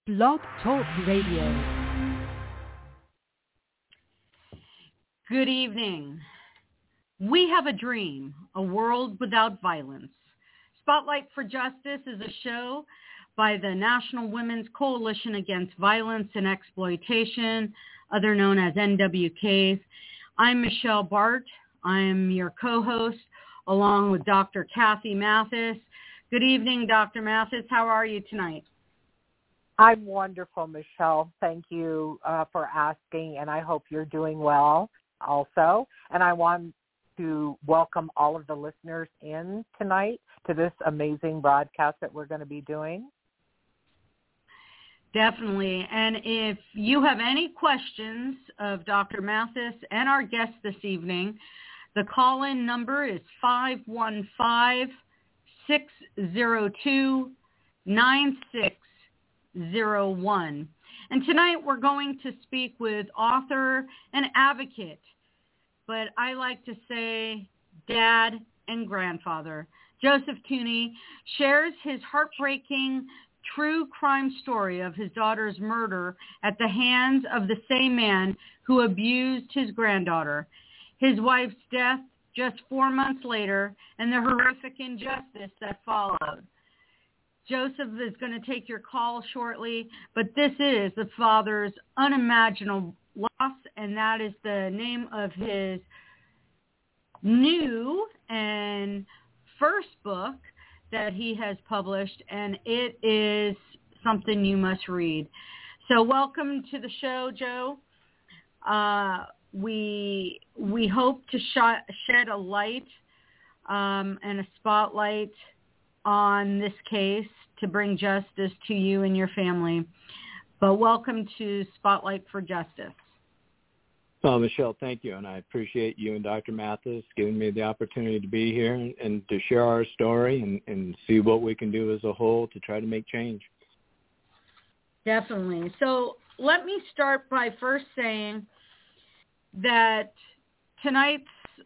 Blog Talk Radio. Good evening. We have a dream, a world without violence. Spotlight for Justice is a show by the National Women's Coalition Against Violence and Exploitation, other known as NWCAVE. I'm Michelle Bart. I'm your co-host, along with Dr. Kathy Mathis. Good evening, Dr. Mathis. How are you tonight? I'm wonderful, Michelle. Thank you for asking, and I hope you're doing well also. And I want to welcome all of the listeners in tonight to this amazing broadcast that we're going to be doing. Definitely. And if you have any questions of Dr. Mathis and our guest this evening, the call-in number is 515-602-9601. And tonight we're going to speak with author and advocate, but I like to say dad and grandfather. Joseph Tunney shares his heartbreaking true crime story of his daughter's murder at the hands of the same man who abused his granddaughter, his wife's death just 4 months later, and the horrific injustice that followed. Joseph is going to take your call shortly, but this is the father's unimaginable loss, and that is the name of his new and first book that he has published, and it is something you must read. So welcome to the show, Joe. We hope to shed a light and a spotlight on this case to bring justice to you and your family. But welcome to Spotlight for Justice. Well, Michelle, thank you, and I appreciate you and Dr. Mathis giving me the opportunity to be here and to share our story and see what we can do as a whole to try to make change. Definitely. So let me start by first saying that tonight's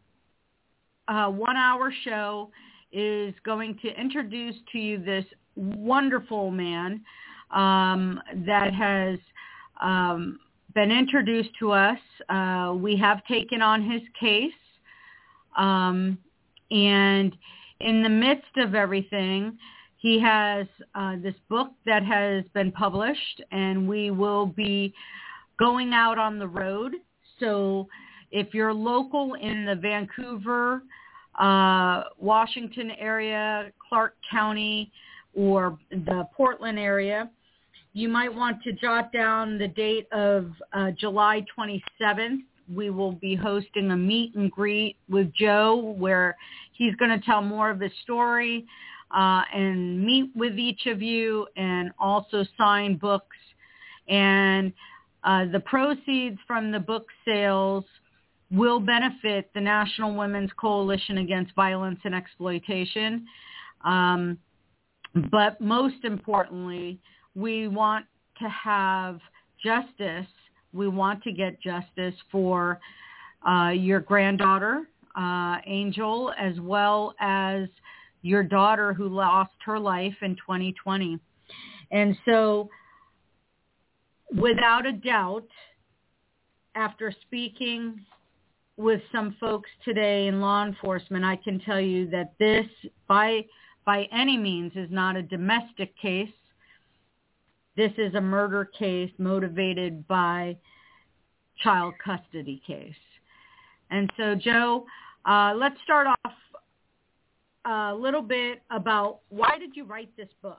1-hour show is going to introduce to you this wonderful man that has been introduced to us. We have taken on his case. And in the midst of everything, he has this book that has been published, and we will be going out on the road. So if you're local in the Vancouver, Washington area, Clark County, or the Portland area, you might want to jot down the date of July 27th. We will be hosting a meet and greet with Joe where he's going to tell more of his story and meet with each of you and also sign books. And the proceeds from the book sales will benefit the National Women's Coalition Against Violence and Exploitation. But most importantly, we want to have justice. We want to get justice for your granddaughter, Angel, as well as your daughter who lost her life in 2020. And so, without a doubt, after speaking with some folks today in law enforcement, I can tell you that this, by any means, is not a domestic case. This is a murder case motivated by child custody case. And so, Joe, let's start off a little bit about why did you write this book?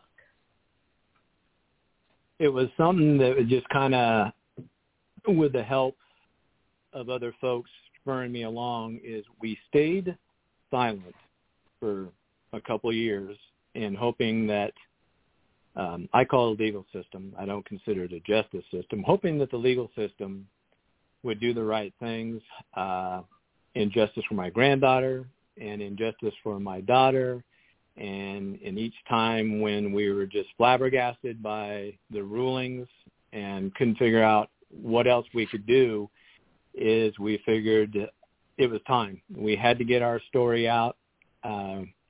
It was something that was just kind of, with the help of other folks spurring me along, is we stayed silent for a couple of years and hoping that I call it a legal system. I don't consider it a justice system. Hoping that the legal system would do the right things in justice for my granddaughter and in justice for my daughter. And in each time when we were just flabbergasted by the rulings and couldn't figure out what else we could do, is we figured it was time. We had to get our story out.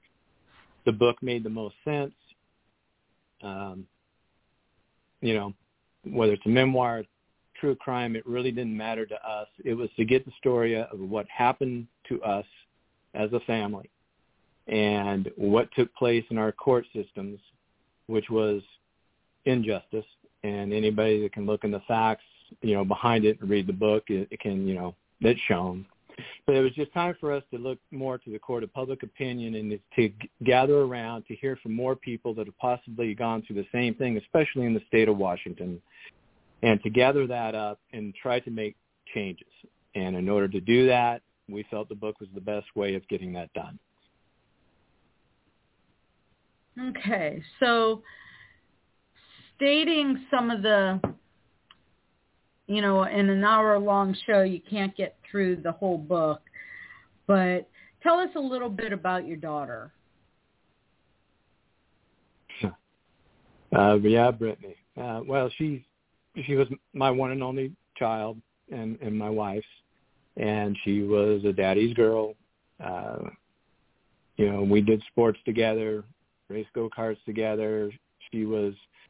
The book made the most sense. whether it's a memoir, true crime, it really didn't matter to us. It was to get the story of what happened to us as a family and what took place in our court systems, which was injustice. And anybody that can look in the facts, behind it and read the book, it can, it's shown. But it was just time for us to look more to the court of public opinion and to gather around to hear from more people that have possibly gone through the same thing, especially in the state of Washington, and to gather that up and try to make changes. And in order to do that, we felt the book was the best way of getting that done. Okay, so stating some of the, in an hour-long show, you can't get through the whole book, but tell us a little bit about your daughter. Brittany. Well, she was my one and only child and my wife's, and she was a daddy's girl. We did sports together, raced go-karts together. She was,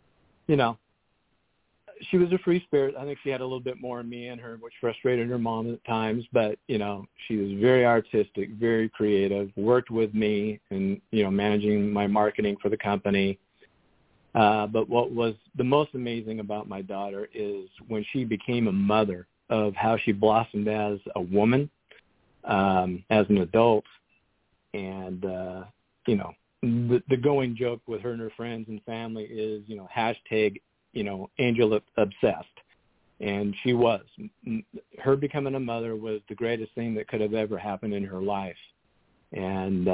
she was a free spirit. I think she had a little bit more in me in her, which frustrated her mom at times. But, she was very artistic, very creative, worked with me and, managing my marketing for the company. But what was the most amazing about my daughter is when she became a mother, of how she blossomed as a woman, as an adult. And, the going joke with her and her friends and family is, hashtag, Angel obsessed. And she was. Her becoming a mother was the greatest thing that could have ever happened in her life. And,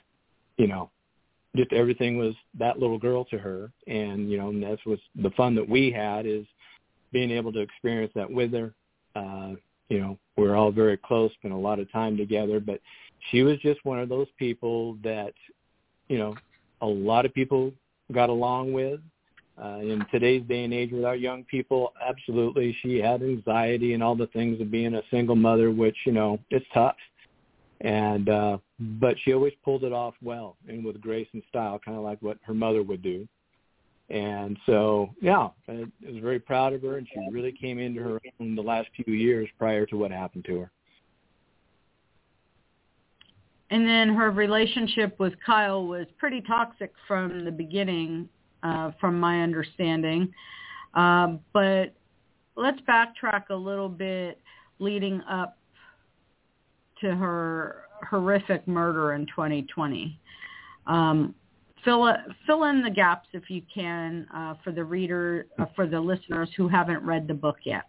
just everything was that little girl to her. And, and that's what's the fun that we had, is being able to experience that with her. We're all very close, spent a lot of time together, but she was just one of those people that, a lot of people got along with. In today's day and age with our young people, absolutely, she had anxiety and all the things of being a single mother, which, it's tough. And but she always pulled it off well and with grace and style, kind of like what her mother would do. And so, I was very proud of her, and she really came into her own the last few years prior to what happened to her. And then her relationship with Kyle was pretty toxic from the beginning, from my understanding. But let's backtrack a little bit leading up to her horrific murder in 2020. Fill in the gaps if you can for the listeners who haven't read the book yet.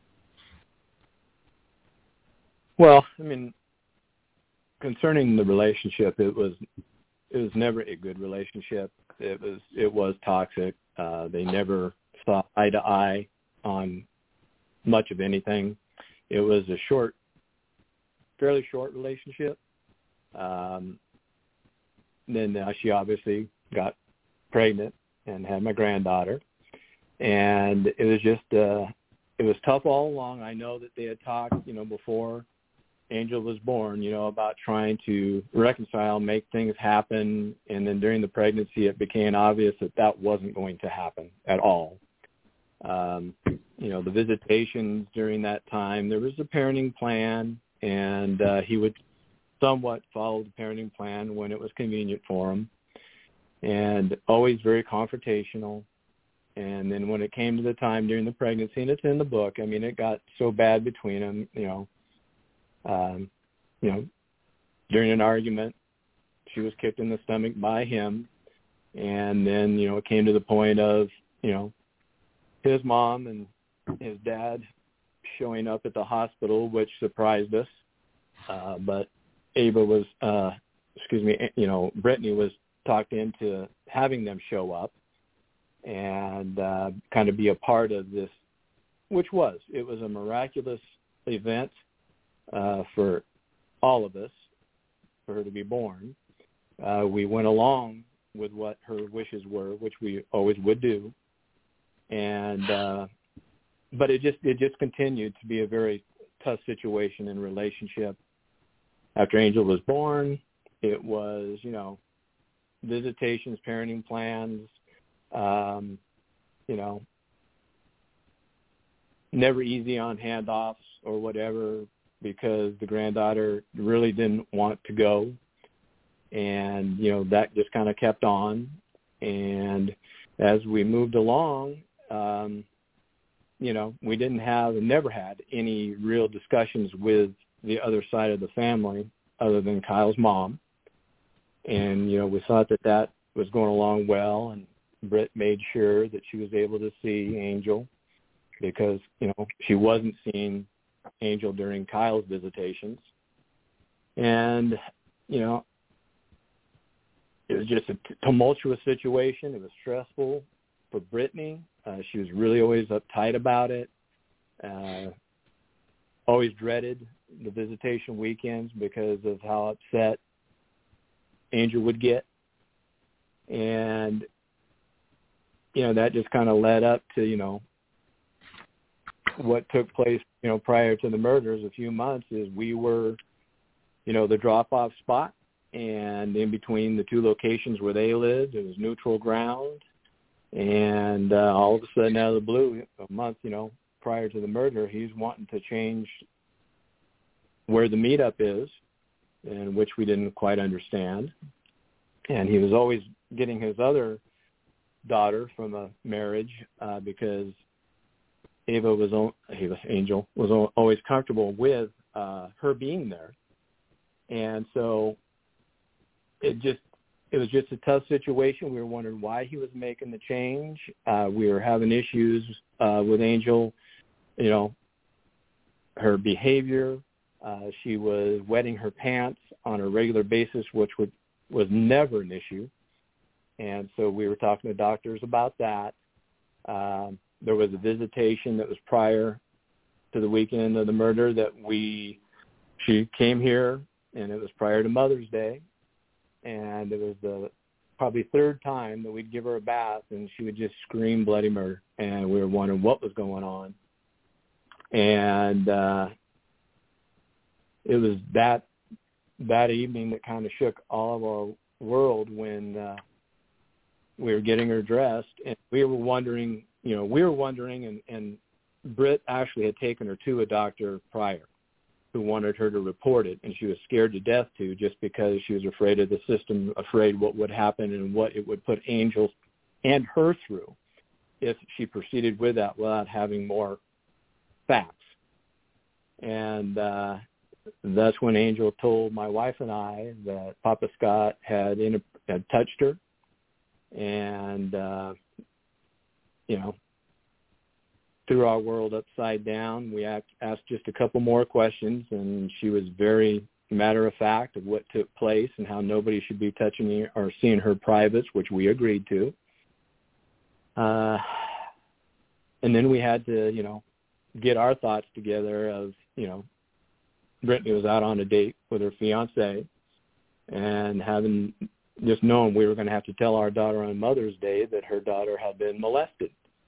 Well, concerning the relationship, it was never a good relationship. It was toxic. They never saw eye to eye on much of anything. It was a fairly short relationship. Then she obviously got pregnant and had my granddaughter, and it was just it was tough all along. I know that they had talked, before Angel was born, about trying to reconcile, make things happen, and then during the pregnancy it became obvious that wasn't going to happen at all. The visitations during that time, there was a parenting plan, and he would somewhat follow the parenting plan when it was convenient for him, and always very confrontational. And then when it came to the time during the pregnancy, and it's in the book, it got so bad between them, during an argument, she was kicked in the stomach by him. And then, it came to the point of, his mom and his dad showing up at the hospital, which surprised us. But Brittany was talked into having them show up and kind of be a part of this, it was a miraculous event for all of us, for her to be born. We went along with what her wishes were, which we always would do. And but it just continued to be a very tough situation in relationship. After Angel was born, it was, visitations, parenting plans, never easy on handoffs or whatever, because the granddaughter really didn't want to go. And, that just kind of kept on. And as we moved along, we never had any real discussions with the other side of the family other than Kyle's mom. And, we thought that was going along well, and Britt made sure that she was able to see Angel because, she wasn't seeing Angel during Kyle's visitations. And, it was just a tumultuous situation. It was stressful for Brittany. She was really always uptight about it. Always dreaded the visitation weekends because of how upset Angel would get. And, that just kind of led up to, what took place, prior to the murders. A few months is we were, the drop-off spot. And in between the two locations where they lived, it was neutral ground. And all of a sudden, out of the blue, a month, prior to the murder, he's wanting to change where the meetup is, and which we didn't quite understand. And he was always getting his other daughter from a marriage because Angel was always comfortable with her being there. And so it was just a tough situation. We were wondering why he was making the change. We were having issues with Angel, her behavior. She was wetting her pants on a regular basis, which was never an issue. And so we were talking to doctors about that. There was a visitation that was prior to the weekend of the murder she came here, and it was prior to Mother's Day. And it was the probably third time that we'd give her a bath, and she would just scream bloody murder. And we were wondering what was going on. And it was that evening that kind of shook all of our world when we were getting her dressed. And we were wondering, and Britt actually had taken her to a doctor prior who wanted her to report it, and she was scared to death to, just because she was afraid of the system, afraid what would happen and what it would put Angel and her through if she proceeded with that without having more facts. And that's when Angel told my wife and I that Papa Scott had touched her, and threw our world upside down. We asked just a couple more questions, and she was very matter of fact of what took place and how nobody should be touching or seeing her privates, which we agreed to. And then we had to, get our thoughts together of, Brittany was out on a date with her fiance, and having just known we were going to have to tell our daughter on Mother's Day that her daughter had been molested.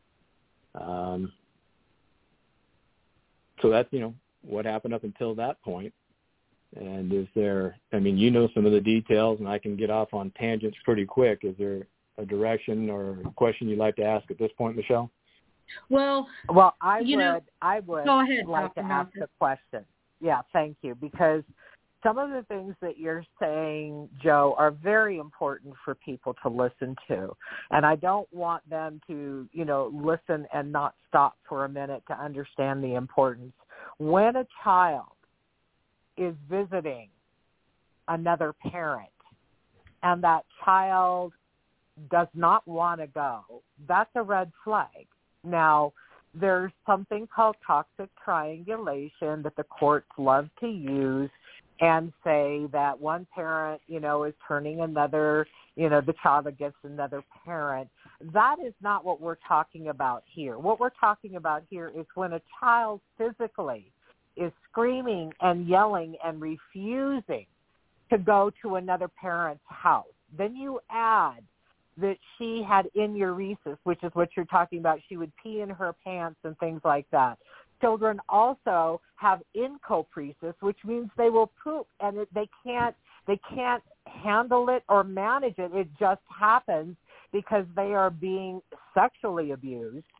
So that's, what happened up until that point. And is there, some of the details, and I can get off on tangents pretty quick. Is there a direction or a question you'd like to ask at this point, Michelle? Well, I would go ahead, like to ask a question. Yeah, thank you. Because some of the things that you're saying, Joe, are very important for people to listen to. And I don't want them to, listen and not stop for a minute to understand the importance. When a child is visiting another parent and that child does not want to go, that's a red flag. Now, there's something called toxic triangulation that the courts love to use and say that one parent, is turning another, the child against another parent. That is not what we're talking about here. What we're talking about here is when a child physically is screaming and yelling and refusing to go to another parent's house. Then you add that she had enuresis, which is what you're talking about. She would pee in her pants and things like that. Children also have encopresis, which means they will poop, and they can't handle it or manage it. It just happens because they are being sexually abused.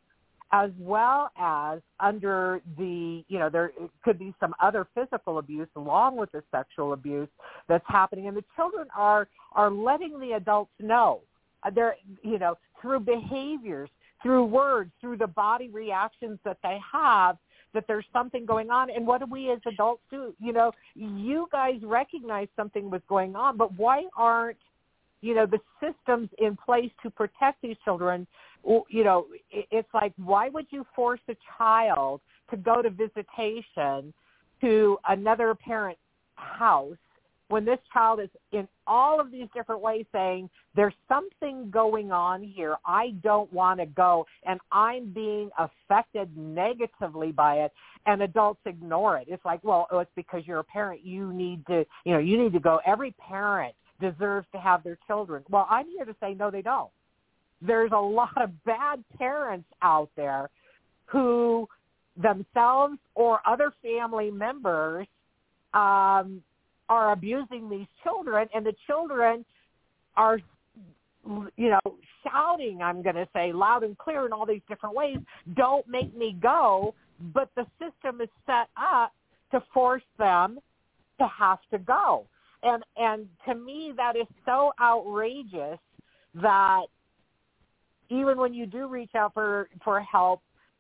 as well as under the, there could be some other physical abuse along with the sexual abuse that's happening. And the children are letting the adults know. They're, through behaviors, through words, through the body reactions that they have, that there's something going on. And what do we as adults do? You guys recognize something was going on, but why aren't, the systems in place to protect these children? It's like, why would you force a child to go to visitation to another parent's house when this child is in all of these different ways saying, there's something going on here, I don't want to go, and I'm being affected negatively by it, and adults ignore it. It's like, well, it's because you're a parent. You need to go. Every parent deserves to have their children. Well, I'm here to say, no, they don't. There's a lot of bad parents out there who themselves or other family members are abusing these children, and the children are, shouting, I'm going to say, loud and clear in all these different ways, don't make me go, but the system is set up to force them to have to go. And to me, that is so outrageous that even when you do reach out for help,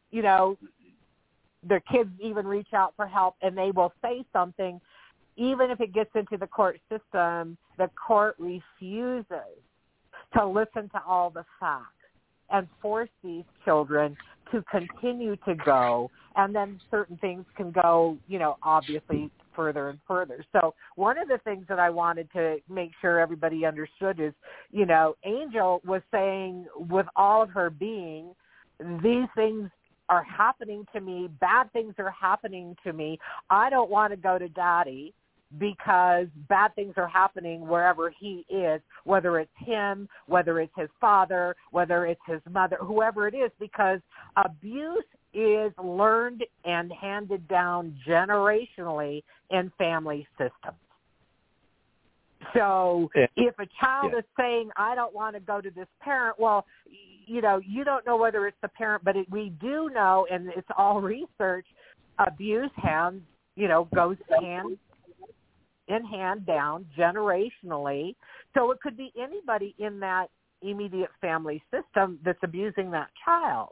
the kids even reach out for help and they will say something. Even if it gets into the court system, the court refuses to listen to all the facts and force these children to continue to go. And then certain things can go, obviously further and further. So one of the things that I wanted to make sure everybody understood is, Angel was saying with all of her being, these things are happening to me. Bad things are happening to me. I don't want to go to Daddy because bad things are happening wherever he is, whether it's him, whether it's his father, whether it's his mother, whoever it is, because abuse is learned and handed down generationally in family systems. So if a child is saying, I don't want to go to this parent, well, you don't know whether it's the parent, but we do know, and it's all research, abuse goes hand in hand down generationally. So it could be anybody in that immediate family system that's abusing that child.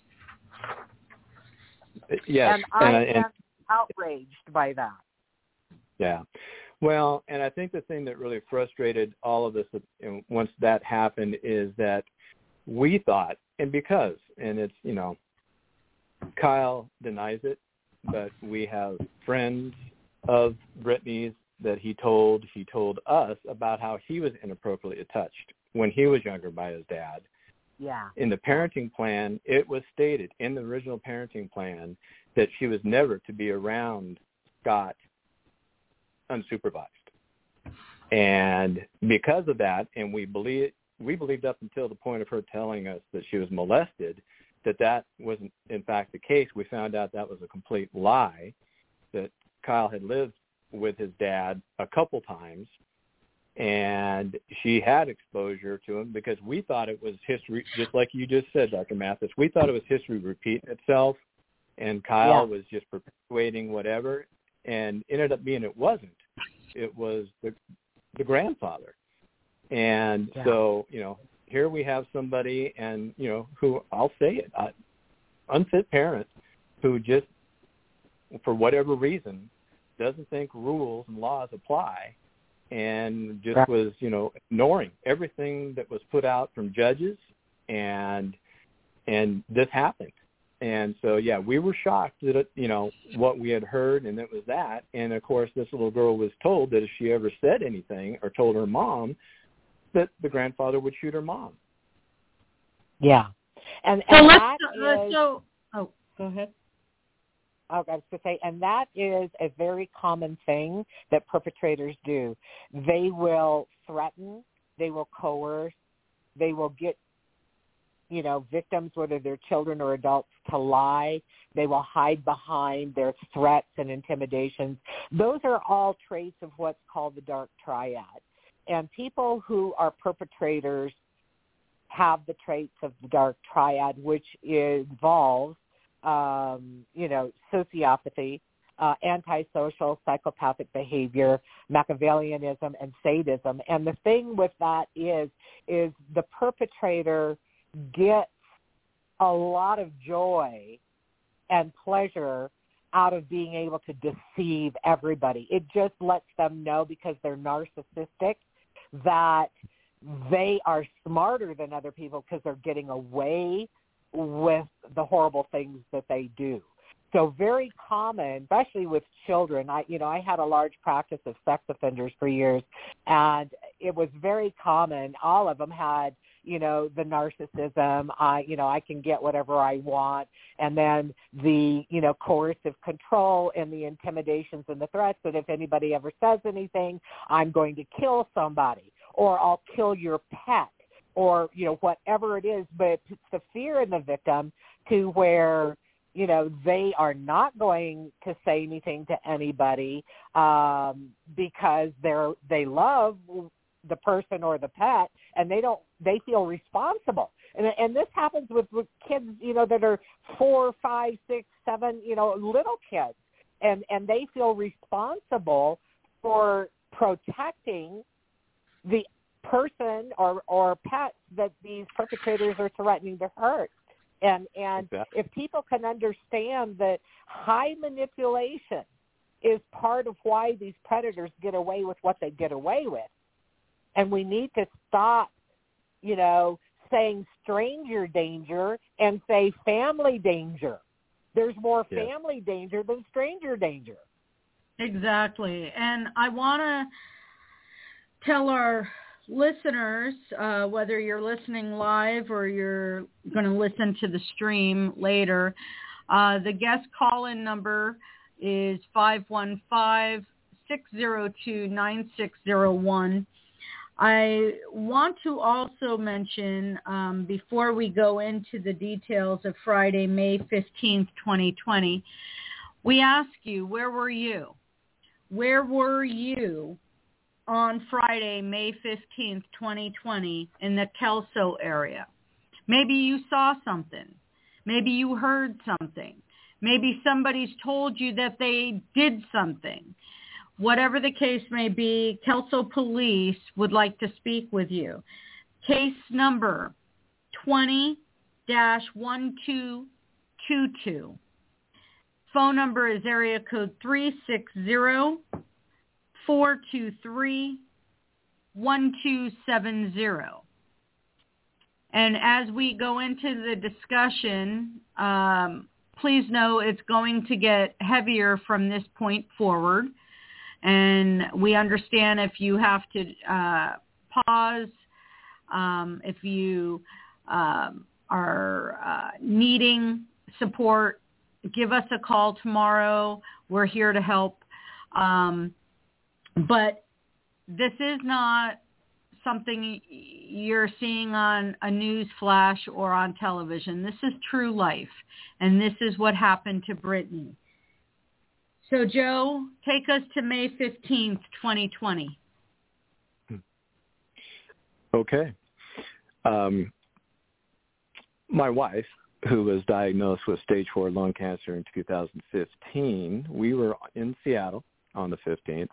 Yes. And I am outraged by that. Yeah. Well, and I think the thing that really frustrated all of us once that happened is that we thought, and it's, Kyle denies it, but we have friends of Brittany's that he told us about how he was inappropriately touched when he was younger by his dad. Yeah. In the parenting plan, it was stated in the original parenting plan that she was never to be around Scott unsupervised. And because of that, and we believed up until the point of her telling us that she was molested, that wasn't in fact the case. We found out that was a complete lie, that Kyle had lived with his dad a couple times, and she had exposure to him because we thought it was history, just like you just said, Dr. Mathis. We thought it was history repeating itself, and Kyle was just perpetuating whatever, and ended up being it wasn't. It was the grandfather. And so, here we have somebody, and, who, I'll say it, unfit parent who just, for whatever reason, doesn't think rules and laws apply, and just was, ignoring everything that was put out from judges, and this happened. And so, we were shocked that, what we had heard, and it was that. And, of course, this little girl was told that if she ever said anything or told her mom, that the grandfather would shoot her mom. Yeah. And go ahead. I was going to say, and that is a very common thing that perpetrators do. They will threaten, they will coerce, they will get, victims, whether they're children or adults, to lie. They will hide behind their threats and intimidations. Those are all traits of what's called the dark triad. And people who are perpetrators have the traits of the dark triad, which involves, sociopathy, antisocial, psychopathic behavior, Machiavellianism, and sadism. And the thing with that is the perpetrator gets a lot of joy and pleasure out of being able to deceive everybody. It just lets them know, because they're narcissistic, that they are smarter than other people because they're getting away with the horrible things that they do. So very common, especially with children. I had a large practice of sex offenders for years, and it was very common. All of them had, the narcissism. I can get whatever I want, and then the, coercive control and the intimidations and the threats that if anybody ever says anything, I'm going to kill somebody, or I'll kill your pet, or, whatever it is. But it puts the fear in the victim to where, they are not going to say anything to anybody because they love the person or the pet, and they feel responsible. And this happens with kids, that are 4, 5, 6, 7, little kids, and they feel responsible for protecting the person or pets that these perpetrators are threatening to hurt. And exactly. If people can understand that high manipulation is part of why these predators get away with what they get away with, and we need to stop, saying stranger danger and say family danger. There's more family danger than stranger danger. Exactly. And I want to tell our listeners, whether you're listening live or you're going to listen to the stream later, the guest call-in number is 515-602-9601. I want to also mention, before we go into the details of Friday, May 15th, 2020, we ask you, where were you? Where were you on Friday, May 15th, 2020, in the Kelso area? Maybe you saw something. Maybe you heard something. Maybe somebody's told you that they did something. Whatever the case may be, Kelso Police would like to speak with you. Case number 20-1222. Phone number is area code 360-423-1270. And as we go into the discussion, please know it's going to get heavier from this point forward. And we understand if you have to pause, if you are needing support, give us a call tomorrow. We're here to help. But this is not something you're seeing on a news flash or on television. This is true life, and this is what happened to Brittany. So, Joe, take us to May 15th, 2020. Okay. My wife, who was diagnosed with stage 4 lung cancer in 2015, we were in Seattle on the 15th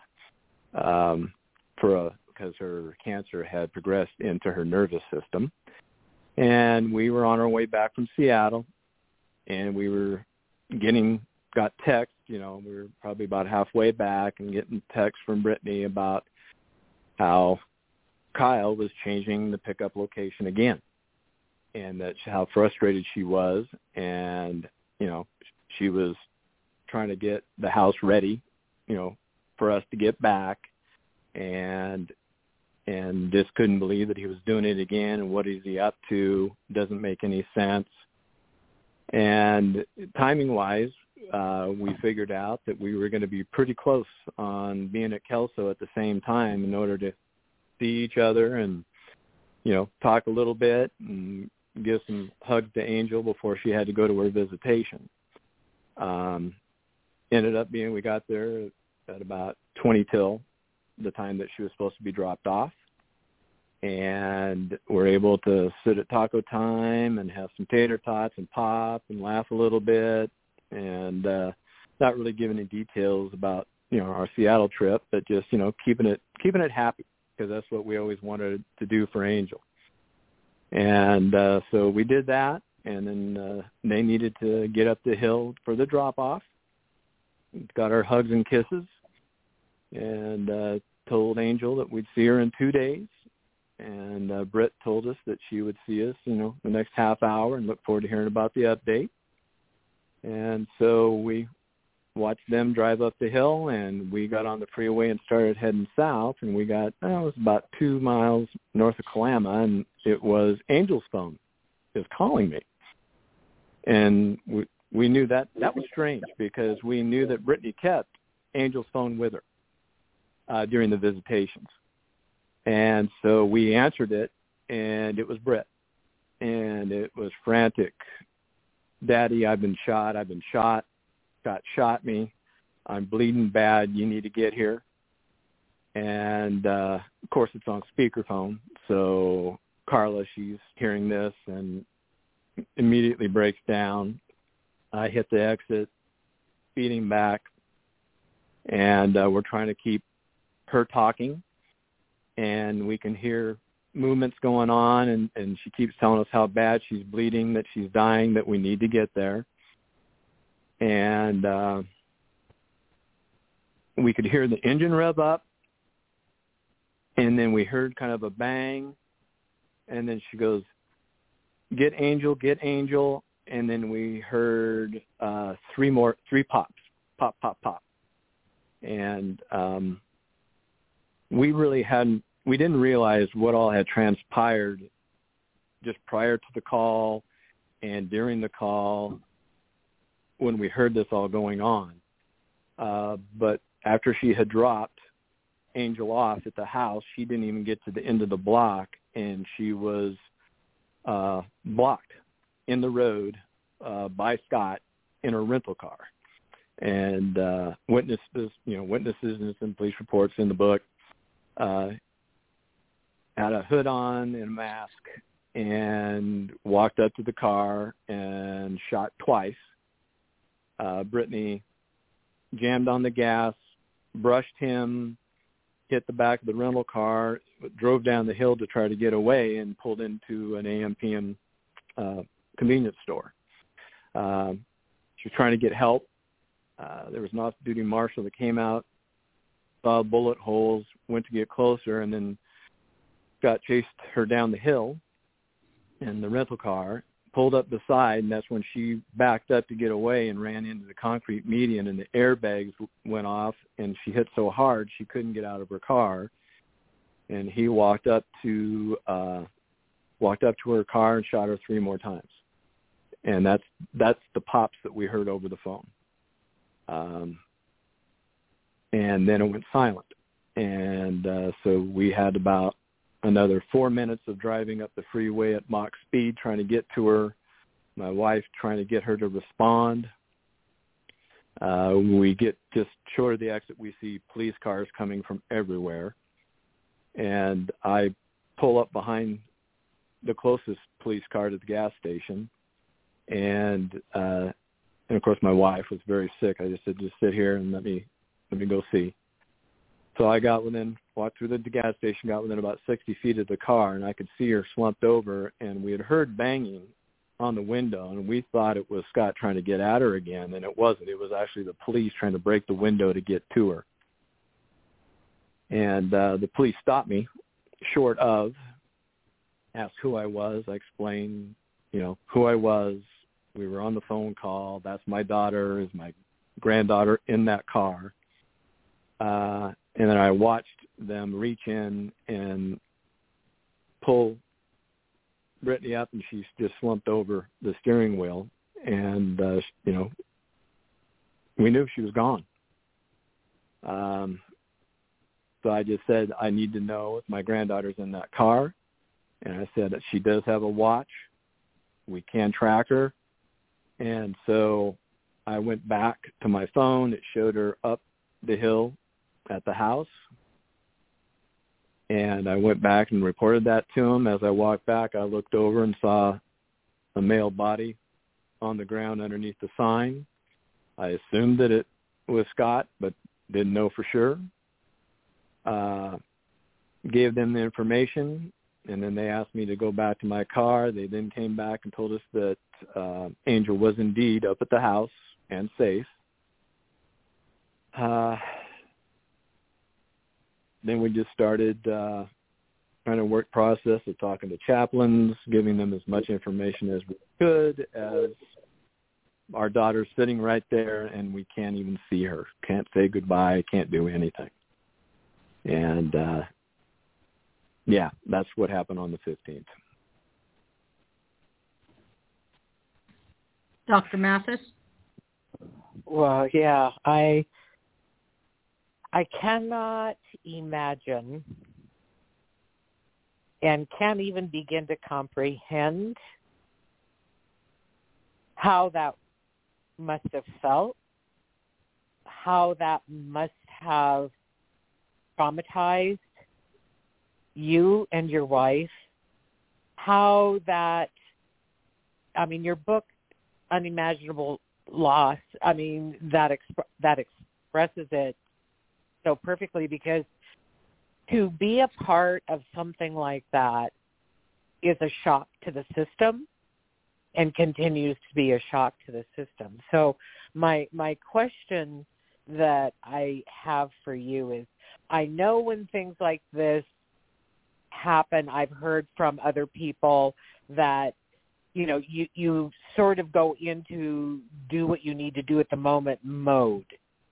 because her cancer had progressed into her nervous system. And we were on our way back from Seattle, and we were got text, we were probably about halfway back and getting text from Brittany about how Kyle was changing the pickup location again, and how frustrated she was. And, she was trying to get the house ready, for us to get back, and just couldn't believe that he was doing it again. And what is he up to? Doesn't make any sense. And timing-wise, we figured out that we were going to be pretty close on being at Kelso at the same time in order to see each other and, talk a little bit and give some hugs to Angel before she had to go to her visitation. Ended up being, we got there at about 20 till the time that she was supposed to be dropped off. and we're able to sit at taco time and have some tater tots and pop and laugh a little bit, and not really giving any details about, you know, our Seattle trip, but just, you know, keeping it happy, because that's what we always wanted to do for Angel. And so we did that, and then they needed to get up the hill for the drop-off. Got our hugs and kisses, and told Angel that we'd see her in 2 days. And Britt told us that she would see us, you know, the next half hour, and look forward to hearing about the update. And so we watched them drive up the hill, and we got on the freeway and started heading south, and we got, it was about 2 miles north of Kalama, and it was Angel's phone. It was calling me. And we knew that was strange, because we knew that Brittany kept Angel's phone with her during the visitations. And so we answered it, and it was Britt. And it was frantic. Daddy, I've been shot. Scott shot me. I'm bleeding bad. You need to get here. And, of course, it's on speakerphone. So Carla, she's hearing this and immediately breaks down. I hit the exit, speeding back, and we're trying to keep her talking. And we can hear movements going on, and she keeps telling us how bad she's bleeding, that she's dying, that we need to get there. And we could hear the engine rev up, and then we heard kind of a bang, and then she goes, get Angel, and then we heard three pops, pop, pop, pop. And we didn't realize what all had transpired just prior to the call and during the call when we heard this all going on. But after she had dropped Angel off at the house, she didn't even get to the end of the block, and she was blocked in the road by Scott in a rental car. And witnesses and some police reports in the book had a hood on and a mask, and walked up to the car and shot twice. Brittany jammed on the gas, brushed him, hit the back of the rental car, drove down the hill to try to get away, and pulled into an AM/PM convenience store. She was trying to get help. There was an off-duty marshal that came out, saw bullet holes, went to get closer, and then Scott chased her down the hill in the rental car, pulled up beside, and that's when she backed up to get away and ran into the concrete median, and the airbags went off, and she hit so hard she couldn't get out of her car. And he walked up to her car and shot her 3 more times. And that's the pops that we heard over the phone. And then it went silent. And so we had about another 4 minutes of driving up the freeway at Mach speed, trying to get to her. My wife trying to get her to respond. We get just short of the exit, we see police cars coming from everywhere. And I pull up behind the closest police car to the gas station. And of course my wife was very sick. I just said, just sit here and let me go see. So I walked through the gas station, got within about 60 feet of the car, and I could see her slumped over, and we had heard banging on the window, and we thought it was Scott trying to get at her again, and it wasn't. It was actually the police trying to break the window to get to her. And the police stopped me short of, asked who I was. I explained, who I was. We were on the phone call. That's my daughter, is my granddaughter in that car. And then I watched them reach in and pull Brittany up, and she's just slumped over the steering wheel. And, we knew she was gone. So I just said, I need to know if my granddaughter's in that car. And I said that she does have a watch. We can track her. And so I went back to my phone. It showed her up the hill at the house. And I went back and reported that to him. As I walked back, I looked over and saw a male body on the ground underneath the sign. I assumed that it was Scott, but didn't know for sure. Gave them the information, and then they asked me to go back to my car. They then came back and told us that Angel was indeed up at the house and safe. Then we just started trying to work process of talking to chaplains, giving them as much information as we could, as our daughter's sitting right there and we can't even see her, can't say goodbye, can't do anything. And, yeah, that's what happened on the 15th. Dr. Mathis? Well, yeah, I cannot imagine and can't even begin to comprehend how that must have felt, how that must have traumatized you and your wife, how that, I mean, your book, Unimaginable Loss, I mean, that expresses it so perfectly, because to be a part of something like that is a shock to the system and continues to be a shock to the system. So my question that I have for you is, I know when things like this happen, I've heard from other people that, you know, you sort of go into do what you need to do at the moment mode.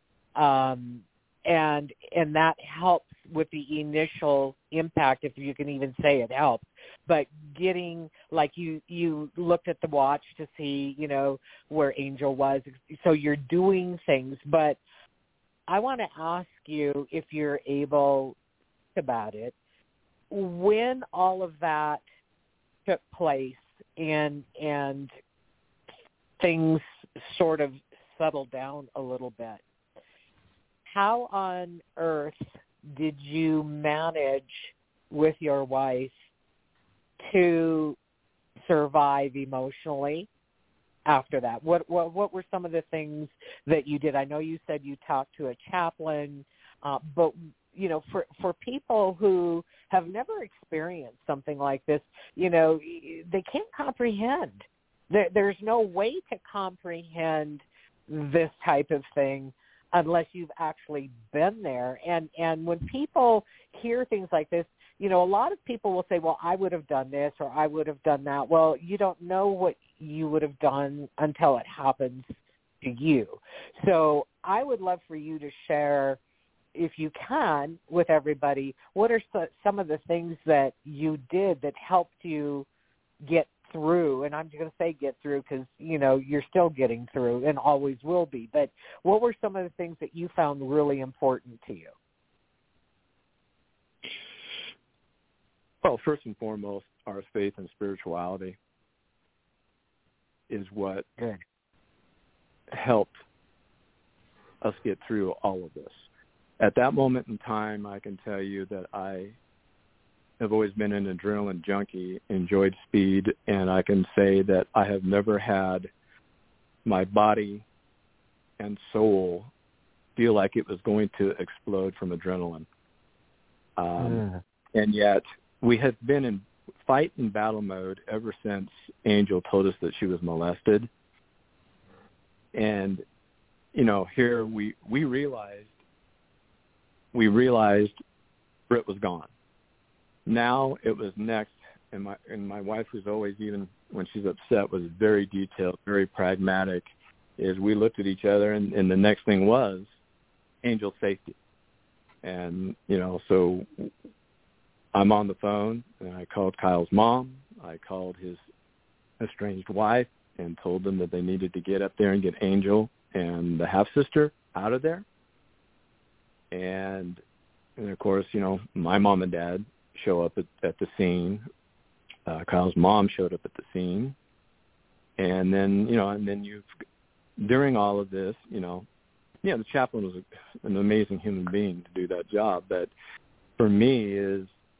And that helps with the initial impact, if you can even say it helps. But getting, like, you looked at the watch to see, you know, where Angel was. So you're doing things. But I want to ask you, if you're able, about it, when all of that took place and things sort of settled down a little bit, how on earth did you manage with your wife to survive emotionally after that? What were some of the things that you did? I know you said you talked to a chaplain, but, you know, for people who have never experienced something like this, you know, they can't comprehend. There's no way to comprehend this type of thing unless you've actually been there. And when people hear things like this, you know, a lot of people will say, well, I would have done this or I would have done that. Well, you don't know what you would have done until it happens to you. So I would love for you to share, if you can, with everybody, what are some of the things that you did that helped you get through? And I'm just going to say get through because, you know, you're still getting through and always will be. But what were some of the things that you found really important to you? Well, first and foremost, our faith and spirituality is what helped us get through all of this. At that moment in time, I can tell you that I have always been an adrenaline junkie, enjoyed speed, and I can say that I have never had my body and soul feel like it was going to explode from adrenaline. And yet we have been in fight and battle mode ever since Angel told us that she was molested. And, you know, here we realized Britt was gone. Now it was next, and my wife, who's always, even when she's upset, was very detailed, very pragmatic, is we looked at each other, and the next thing was Angel's safety. And, you know, so I'm on the phone, and I called Kyle's mom. I called his estranged wife and told them that they needed to get up there and get Angel and the half-sister out of there. And of course, you know, my mom and dad show up at the scene. Kyle's mom showed up at the scene. And then, you know, during all of this, you know, the chaplain was an amazing human being to do that job. But for me is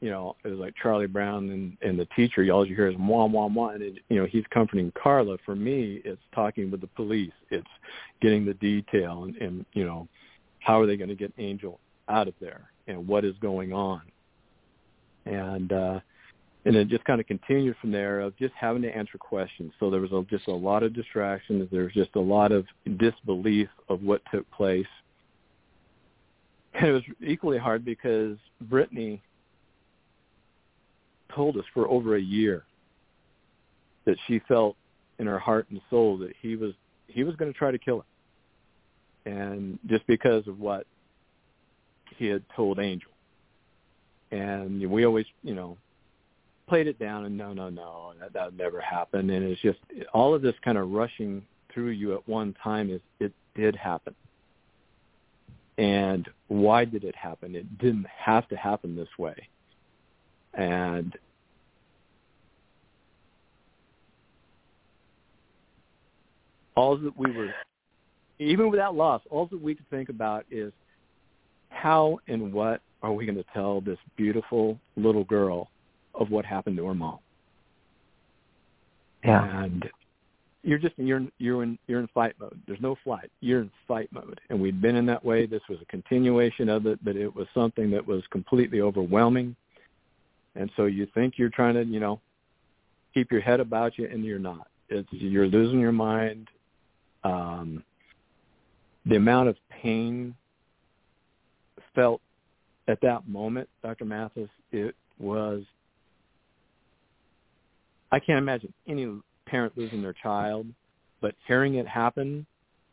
it was like Charlie Brown and the teacher. All you hear is wah, wah, wah. And, he's comforting Carla. For me, it's talking with the police. It's getting the detail and how are they going to get Angel out of there and what is going on. And it just kind of continued from there of just having to answer questions. So there was just a lot of distractions. There was just a lot of disbelief of what took place. And it was equally hard because Brittany told us for over a year that she felt in her heart and soul that he was going to try to kill her, and just because of what he had told Angel. And we always played it down and no, that would never happen. And it's just all of this kind of rushing through you at one time. It did happen. And why did it happen? It didn't have to happen this way. And all that we were, even without loss, all that we could think about is how and what are we going to tell this beautiful little girl of what happened to her mom? Yeah. And you're in fight mode. There's no flight. You're in fight mode. And we'd been in that way. This was a continuation of it, but it was something that was completely overwhelming. And so you think you're trying to, keep your head about you, and you're not. You're losing your mind. The amount of pain felt at that moment, Dr. Mathis, it was, I can't imagine any parent losing their child, but hearing it happen,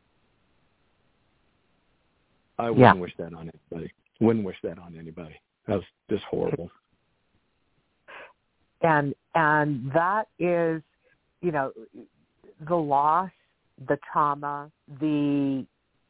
I wouldn't wish that on anybody. Wouldn't wish that on anybody. That was just horrible. And that is, the loss, the trauma, in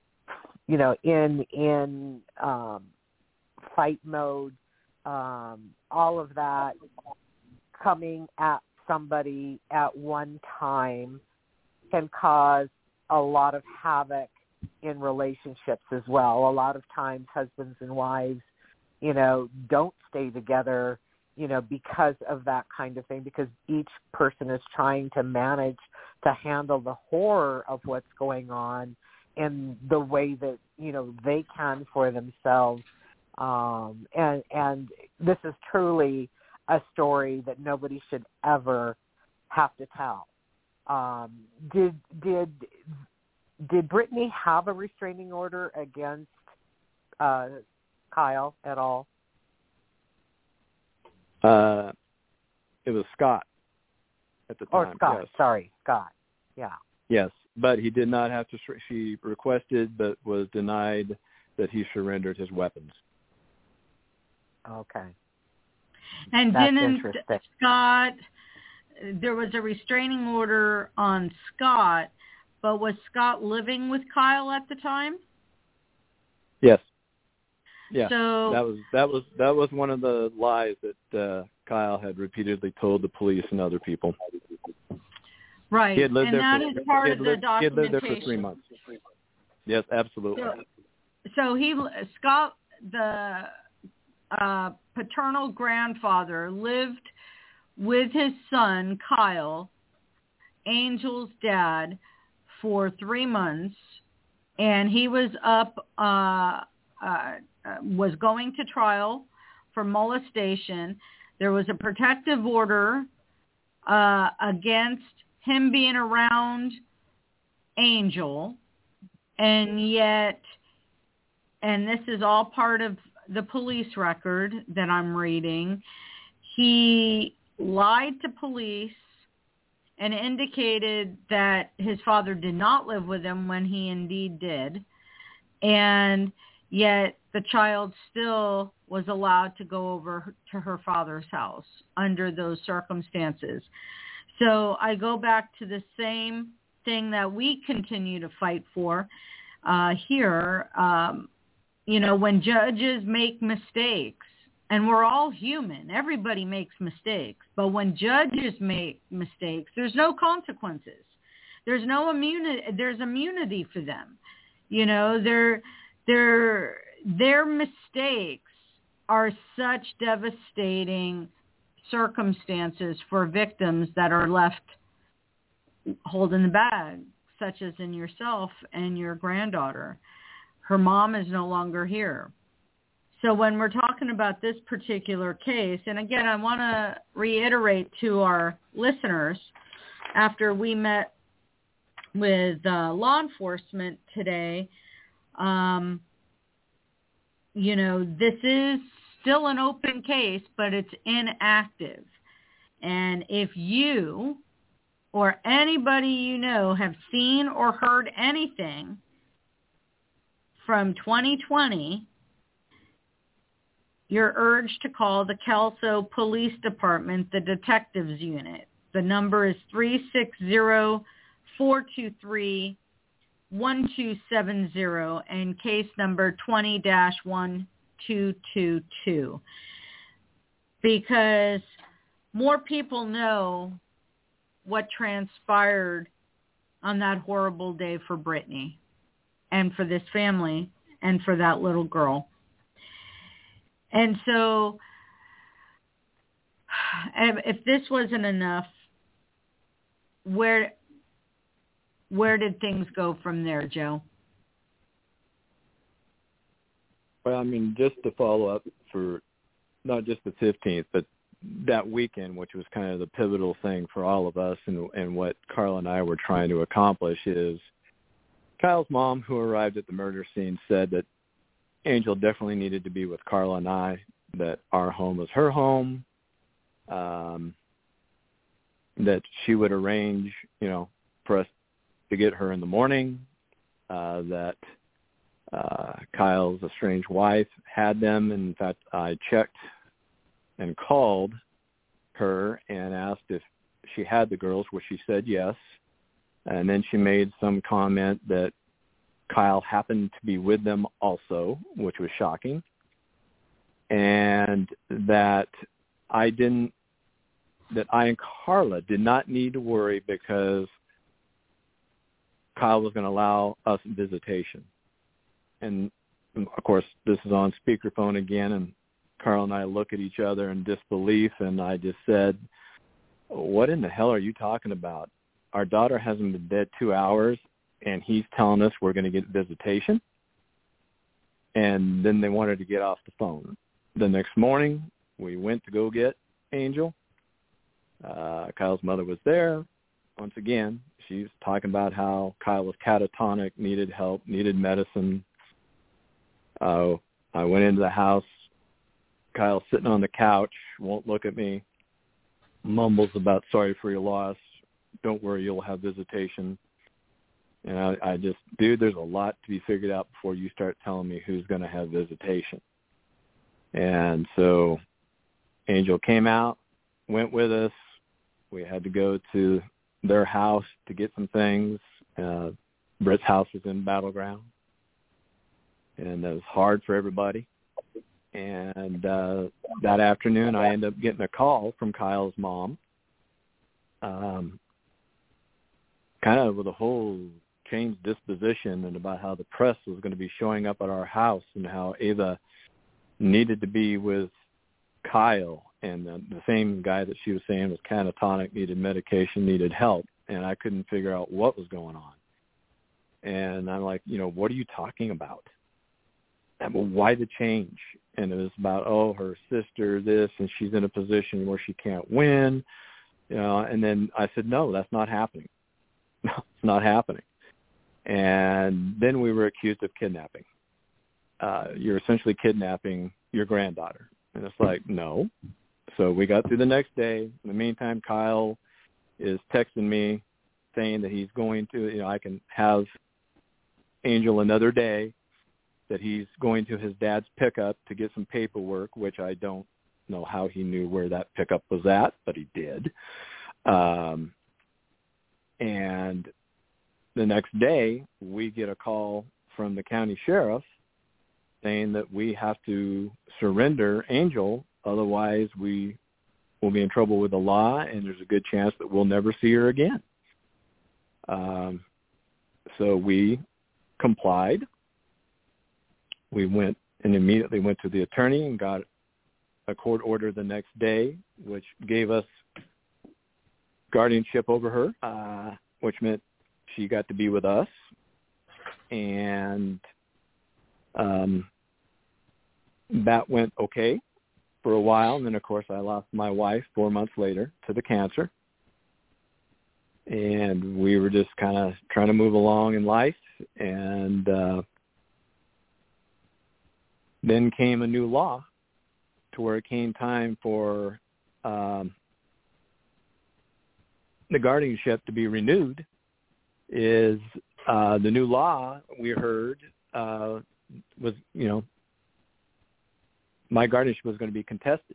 fight mode, all of that coming at somebody at one time can cause a lot of havoc in relationships as well. A lot of times husbands and wives, don't stay together, because of that kind of thing, because each person is trying to manage to handle the horror of what's going on in the way that, they can for themselves. And this is truly a story that nobody should ever have to tell. Did Brittany have a restraining order against Kyle at all? It was Scott at the time. Or Scott, yes. Sorry, Scott. Yeah. Yes, but he did not have to. She requested, but was denied that he surrendered his weapons. Okay. And That's didn't interesting. Scott, there was a restraining order on Scott, but was Scott living with Kyle at the time? Yes. Yeah. So that was one of the lies that Kyle had repeatedly told the police and other people. Right. He had lived and there that is part of the documentation. He had lived there for 3 months. Yes, absolutely. So Scott, the paternal grandfather, lived with his son, Kyle, Angel's dad, for 3 months, and he was was going to trial for molestation. There was a protective order against him being around Angel, and yet, and this is all part of the police record that I'm reading, he lied to police and indicated that his father did not live with him when he indeed did, and yet the child still was allowed to go over to her father's house under those circumstances. So I go back to the same thing that we continue to fight for here. When judges make mistakes, and we're all human, everybody makes mistakes, but when judges make mistakes, there's no consequences. There's no immunity. There's immunity for them. Their mistakes are such devastating circumstances for victims that are left holding the bag, such as in yourself and your granddaughter. Her mom is no longer here. So when we're talking about this particular case, and again, I want to reiterate to our listeners, after we met with law enforcement today, this is still an open case, but it's inactive. And if you or anybody you know have seen or heard anything from 2020, you're urged to call the Kelso Police Department, the Detectives Unit. The number is 360-423-1270 and case number 20-1222. Because more people know what transpired on that horrible day for Brittany and for this family and for that little girl. And so if this wasn't enough, where did things go from there, Joe? Well, I mean, just to follow up for not just the 15th, but that weekend, which was kind of the pivotal thing for all of us and what Carla and I were trying to accomplish, is Kyle's mom, who arrived at the murder scene, said that Angel definitely needed to be with Carla and I, that our home was her home, that she would arrange, for us to get her in the morning, that Kyle's estranged wife had them. In fact, I checked and called her and asked if she had the girls, which she said yes. And then she made some comment that Kyle happened to be with them also, which was shocking. And that I and Carla did not need to worry because Kyle was going to allow us visitation. And, of course, this is on speakerphone again, and Carl and I look at each other in disbelief, and I just said, what in the hell are you talking about? Our daughter hasn't been dead 2 hours, and he's telling us we're going to get visitation? And then they wanted to get off the phone. The next morning, we went to go get Angel. Kyle's mother was there. Once again, she's talking about how Kyle was catatonic, needed help, needed medicine. I went into the house. Kyle's sitting on the couch, won't look at me, mumbles about sorry for your loss. Don't worry, you'll have visitation. And I just, dude, there's a lot to be figured out before you start telling me who's going to have visitation. And so Angel came out, went with us. We had to go to their house to get some things. Britt's house was in Battleground. And it was hard for everybody. And that afternoon, I ended up getting a call from Kyle's mom, kind of with a whole changed disposition and about how the press was going to be showing up at our house and how Ava needed to be with Kyle, and the same guy that she was saying was catatonic, needed medication, needed help, and I couldn't figure out what was going on. And I'm like, what are you talking about? And, well, why the change? And it was about, her sister, this, and she's in a position where she can't win. And then I said, no, that's not happening. No, it's not happening. And then we were accused of kidnapping. You're essentially kidnapping your granddaughter. And it's like, no. So we got through the next day. In the meantime, Kyle is texting me saying that he's going to, I can have Angel another day, that he's going to his dad's pickup to get some paperwork, which I don't know how he knew where that pickup was at, but he did. And the next day, we get a call from the county sheriff saying that we have to surrender Angel, otherwise we will be in trouble with the law, and there's a good chance that we'll never see her again. So we complied. We went and immediately went to the attorney and got a court order the next day, which gave us guardianship over her, which meant she got to be with us. And that went okay for a while. And then, of course, I lost my wife 4 months later to the cancer. And we were just kind of trying to move along in life. And then came a new law to where it came time for the guardianship to be renewed. Is the new law we heard was, my guardianship was going to be contested.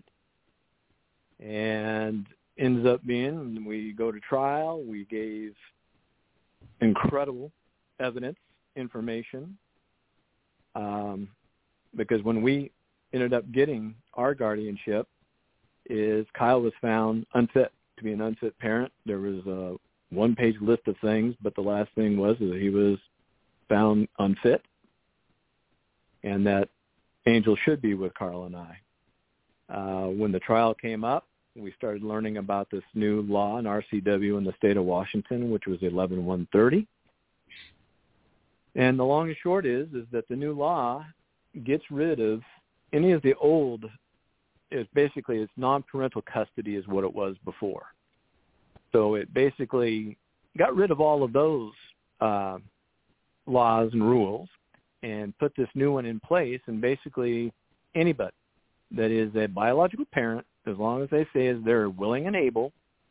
And ends up being, we go to trial, we gave incredible evidence, information, because when we ended up getting our guardianship, is Kyle was found unfit to be an unfit parent. There was a one-page list of things, but the last thing was that he was found unfit and that Angel should be with Carl and I. When the trial came up, we started learning about this new law in RCW in the state of Washington, which was 11-130. And the long and short is that the new law gets rid of any of the old, it's non-parental custody is what it was before. So it basically got rid of all of those laws and rules and put this new one in place. And basically anybody that is a biological parent, as long as they say is they're willing and able,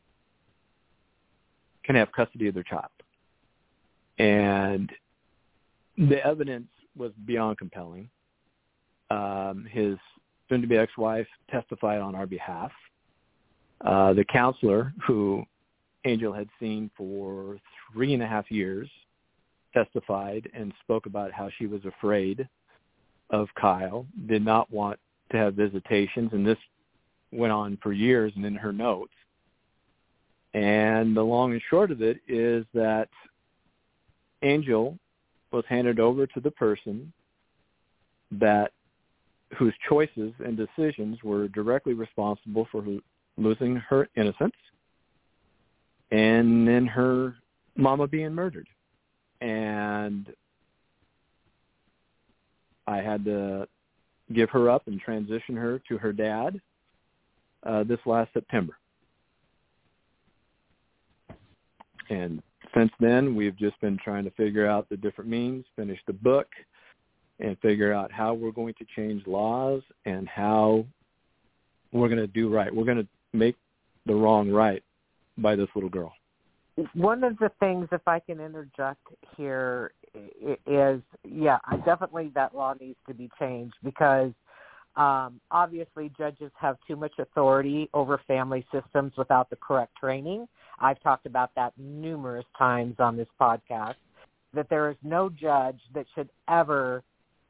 can have custody of their child. And the evidence was beyond compelling. His soon-to-be ex-wife testified on our behalf. The counselor, who Angel had seen for 3.5 years, testified and spoke about how she was afraid of Kyle, did not want to have visitations, and this went on for years and in her notes. And the long and short of it is that Angel was handed over to the person whose choices and decisions were directly responsible for losing her innocence and then her mama being murdered. And I had to give her up and transition her to her dad this last September. And since then, we've just been trying to figure out the different means, finish the book, and figure out how we're going to change laws and how we're going to do right. We're going to make the wrong right by this little girl. One of the things, if I can interject here, is, definitely that law needs to be changed because obviously judges have too much authority over family systems without the correct training. I've talked about that numerous times on this podcast, that there is no judge that should ever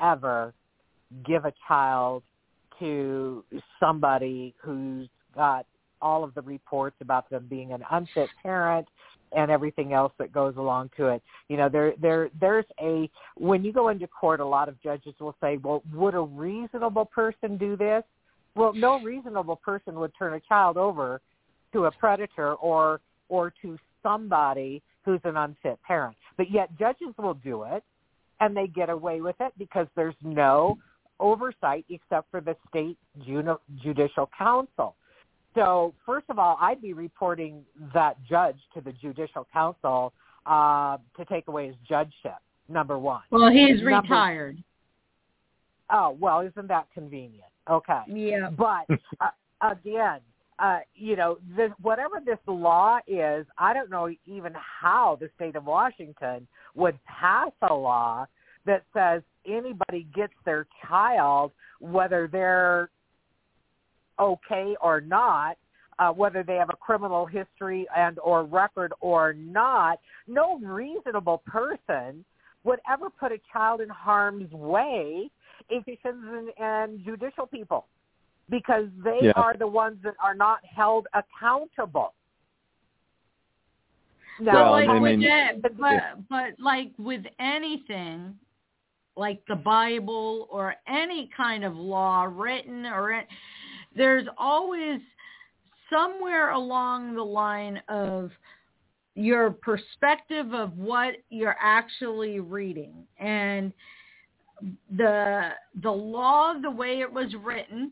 give a child to somebody who's got all of the reports about them being an unfit parent and everything else that goes along to it. There's when you go into court, a lot of judges will say, well, would a reasonable person do this? Well, no reasonable person would turn a child over to a predator or to somebody who's an unfit parent. But yet judges will do it, and they get away with it because there's no oversight except for the state judicial council. So first of all, I'd be reporting that judge to the judicial council to take away his judgeship, number one. Well, he's retired. Oh, well, isn't that convenient? Okay. Yeah. But again, whatever this law is, I don't know even how the state of Washington would pass a law that says anybody gets their child, whether they're okay or not, whether they have a criminal history and or record or not, no reasonable person would ever put a child in harm's way, institutions and judicial people, because they are the ones that are not held accountable. Now, but like with anything, like the Bible or any kind of law written there's always somewhere along the line of your perspective of what you're actually reading. And the law, the way it was written,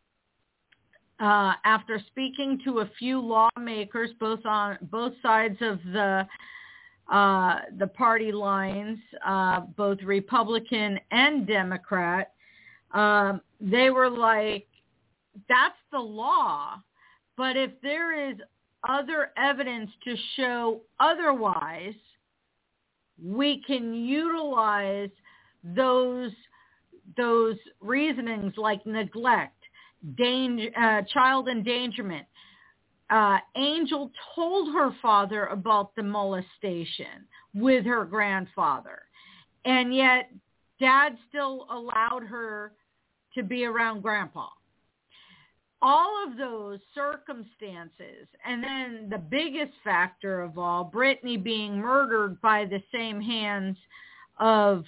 after speaking to a few lawmakers, both on both sides of the party lines, both Republican and Democrat, they were like, that's the law. But if there is other evidence to show otherwise, we can utilize those reasonings like neglect, child endangerment. Angel told her father about the molestation with her grandfather, and yet Dad still allowed her to be around Grandpa. All of those circumstances, and then the biggest factor of all, Brittany being murdered by the same hands of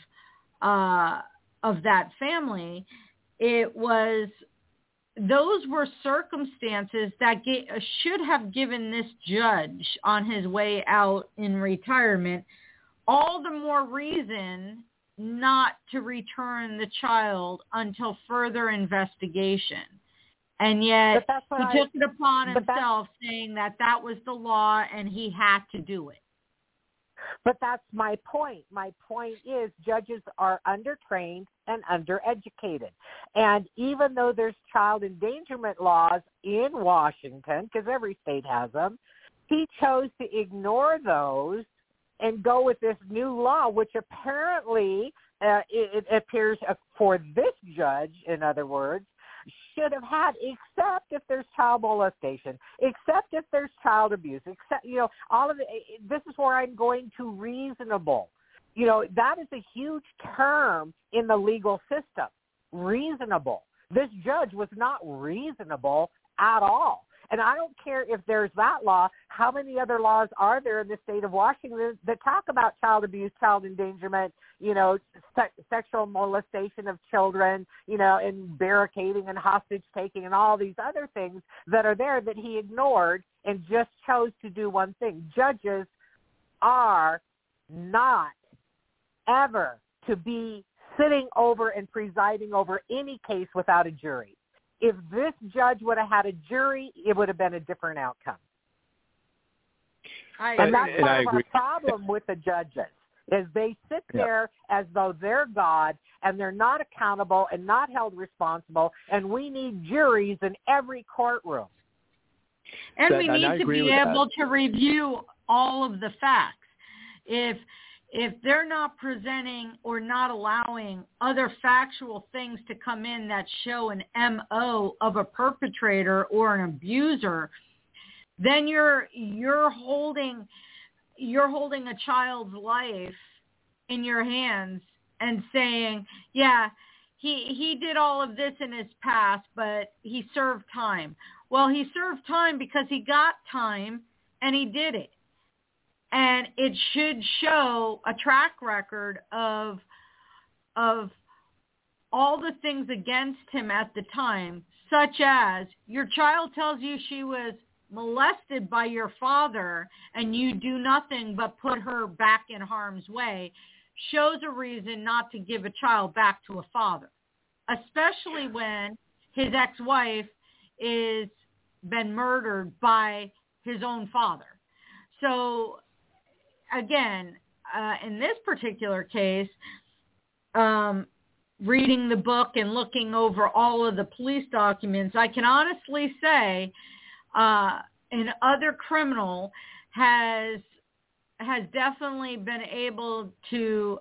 that family, those were circumstances that should have given this judge on his way out in retirement all the more reason not to return the child until further investigation. And yet he took it upon himself, saying that was the law and he had to do it. But that's my point. My point is judges are undertrained and undereducated. And even though there's child endangerment laws in Washington, because every state has them, he chose to ignore those and go with this new law, which apparently it appears for this judge, in other words, should have had, except if there's child molestation, except if there's child abuse, except, all of it. This is where I'm going to reasonable. That is a huge term in the legal system, reasonable. This judge was not reasonable at all. And I don't care if there's that law. How many other laws are there in the state of Washington that talk about child abuse, child endangerment, sexual molestation of children, and barricading and hostage taking and all these other things that are there that he ignored and just chose to do one thing. Judges are not ever to be sitting over and presiding over any case without a jury. If this judge would have had a jury, it would have been a different outcome. And that's part of our problem with the judges, is they sit there as though they're God and they're not accountable and not held responsible, and we need juries in every courtroom. And we need to be able to review all of the facts. If they're not presenting or not allowing other factual things to come in that show an MO of a perpetrator or an abuser, then you're holding a child's life in your hands and saying, yeah, he did all of this in his past, but he served time. Well, he served time because he got time and he did it. And it should show a track record of all the things against him at the time, such as your child tells you she was molested by your father and you do nothing but put her back in harm's way, shows a reason not to give a child back to a father, especially when his ex-wife is been murdered by his own father. So again, in this particular case, reading the book and looking over all of the police documents, I can honestly say an other criminal has definitely been able to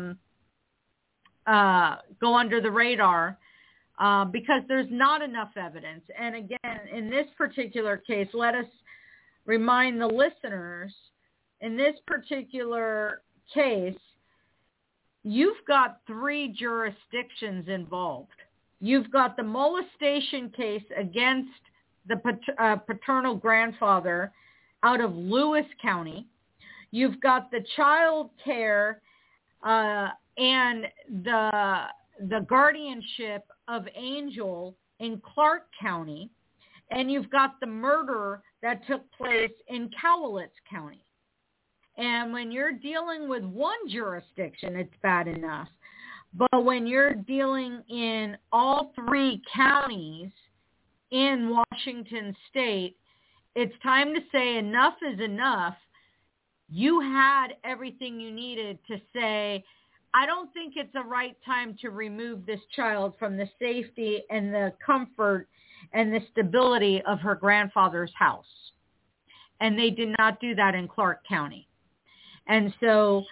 go under the radar because there's not enough evidence. And again, in this particular case, let us remind the listeners, in this particular case, you've got 3 jurisdictions involved. You've got the molestation case against the paternal grandfather out of Lewis County. You've got the child care and the guardianship of Angel in Clark County, and you've got the murder that took place in Cowlitz County. And when you're dealing with one jurisdiction, it's bad enough. But when you're dealing in all three counties in Washington State, it's time to say enough is enough. You had everything you needed to say, I don't think it's the right time to remove this child from the safety and the comfort and the stability of her grandfather's house. And they did not do that in Clark County. And so,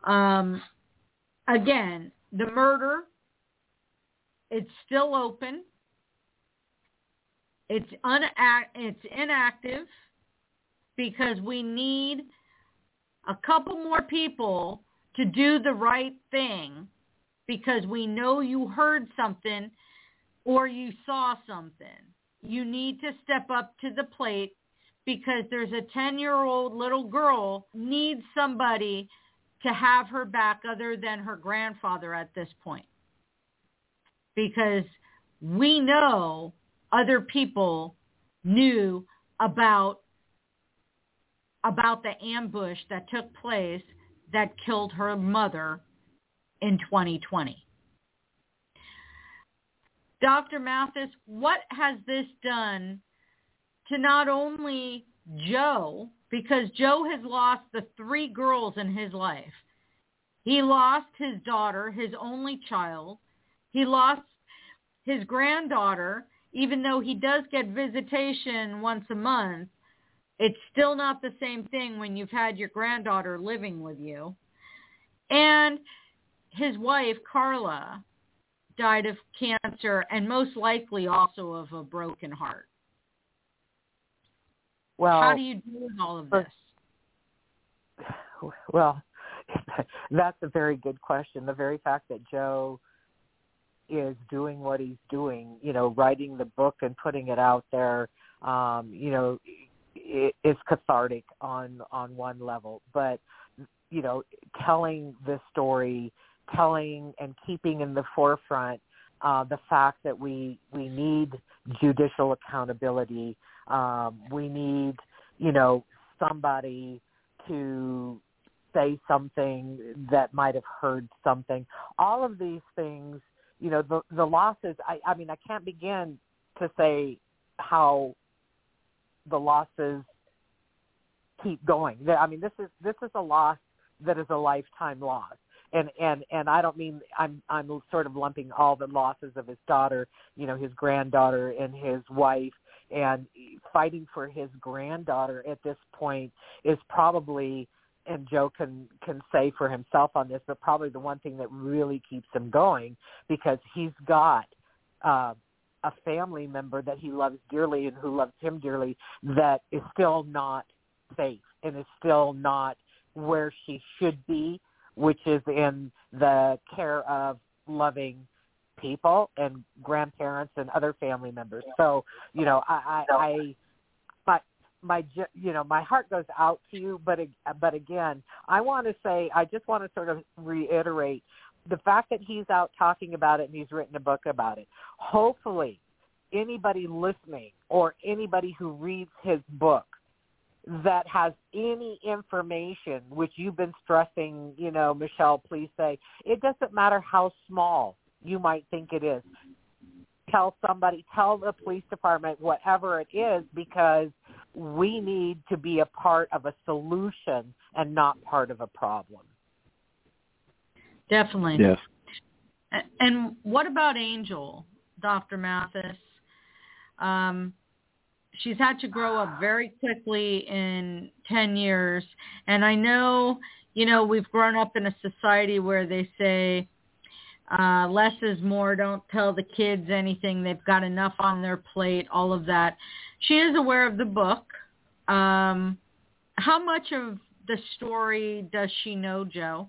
again, the murder, it's still open. It's inactive because we need a couple more people to do the right thing, because we know you heard something or you saw something. You need to step up to the plate, because there's a 10-year-old little girl needs somebody to have her back other than her grandfather at this point. Because we know other people knew about the ambush that took place that killed her mother in 2020. Dr. Mathis, what has this done to not only Joe, because Joe has lost the 3 girls in his life. He lost his daughter, his only child. He lost his granddaughter, even though he does get visitation once a month. It's still not the same thing when you've had your granddaughter living with you. And his wife, Carla, died of cancer and most likely also of a broken heart. Well, how do you deal with all of this? Well, that's a very good question. The very fact that Joe is doing what he's doing, writing the book and putting it out there, is cathartic on one level. But, telling this story, telling and keeping in the forefront the fact that we need judicial accountability. We need, somebody to say something that might have heard something. All of these things, the losses, I mean, I can't begin to say how the losses keep going. I mean, this is a loss that is a lifetime loss. And I don't mean, I'm sort of lumping all the losses of his daughter, his granddaughter and his wife, and fighting for his granddaughter at this point is probably, and Joe can say for himself on this, but probably the one thing that really keeps him going, because he's got a family member that he loves dearly and who loves him dearly that is still not safe and is still not where she should be, which is in the care of loving people and grandparents and other family members. So, my heart goes out to you, but again, I just want to sort of reiterate the fact that he's out talking about it and he's written a book about it. Hopefully anybody listening or anybody who reads his book that has any information, which you've been stressing, Michelle, please say, it doesn't matter how small you might think it is. Tell somebody, tell the police department, whatever it is, because we need to be a part of a solution and not part of a problem. Definitely. Yes. And what about Angel, Dr. Mathis? She's had to grow up very quickly in 10 years. And I know, we've grown up in a society where they say less is more. Don't tell the kids anything. They've got enough on their plate, all of that. She is aware of the book. How much of the story does she know, Joe?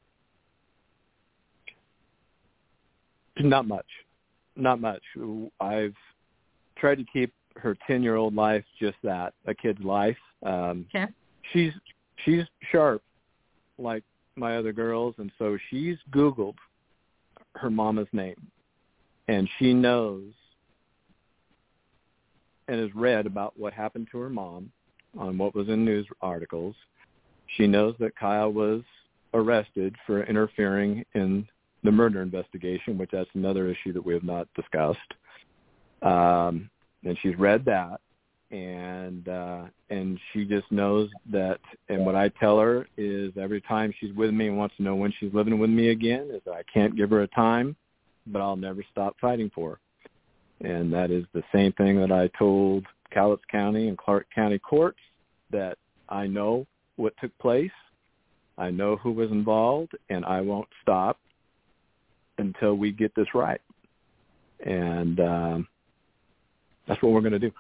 Not much. I've tried to keep her 10-year-old life just that, a kid's life. Okay. She's sharp like my other girls, and so she's Googled her mama's name, and she knows and has read about what happened to her mom on what was in news articles. She knows that Kyle was arrested for interfering in the murder investigation, which that's another issue that we have not discussed. And she's read that, and she just knows that. And what I tell her is every time she's with me and wants to know when she's living with me again, is that I can't give her a time, but I'll never stop fighting for her. And that is the same thing that I told Cowlitz County and Clark County courts, that I know what took place, I know who was involved, and I won't stop until we get this right. And that's what we're going to do.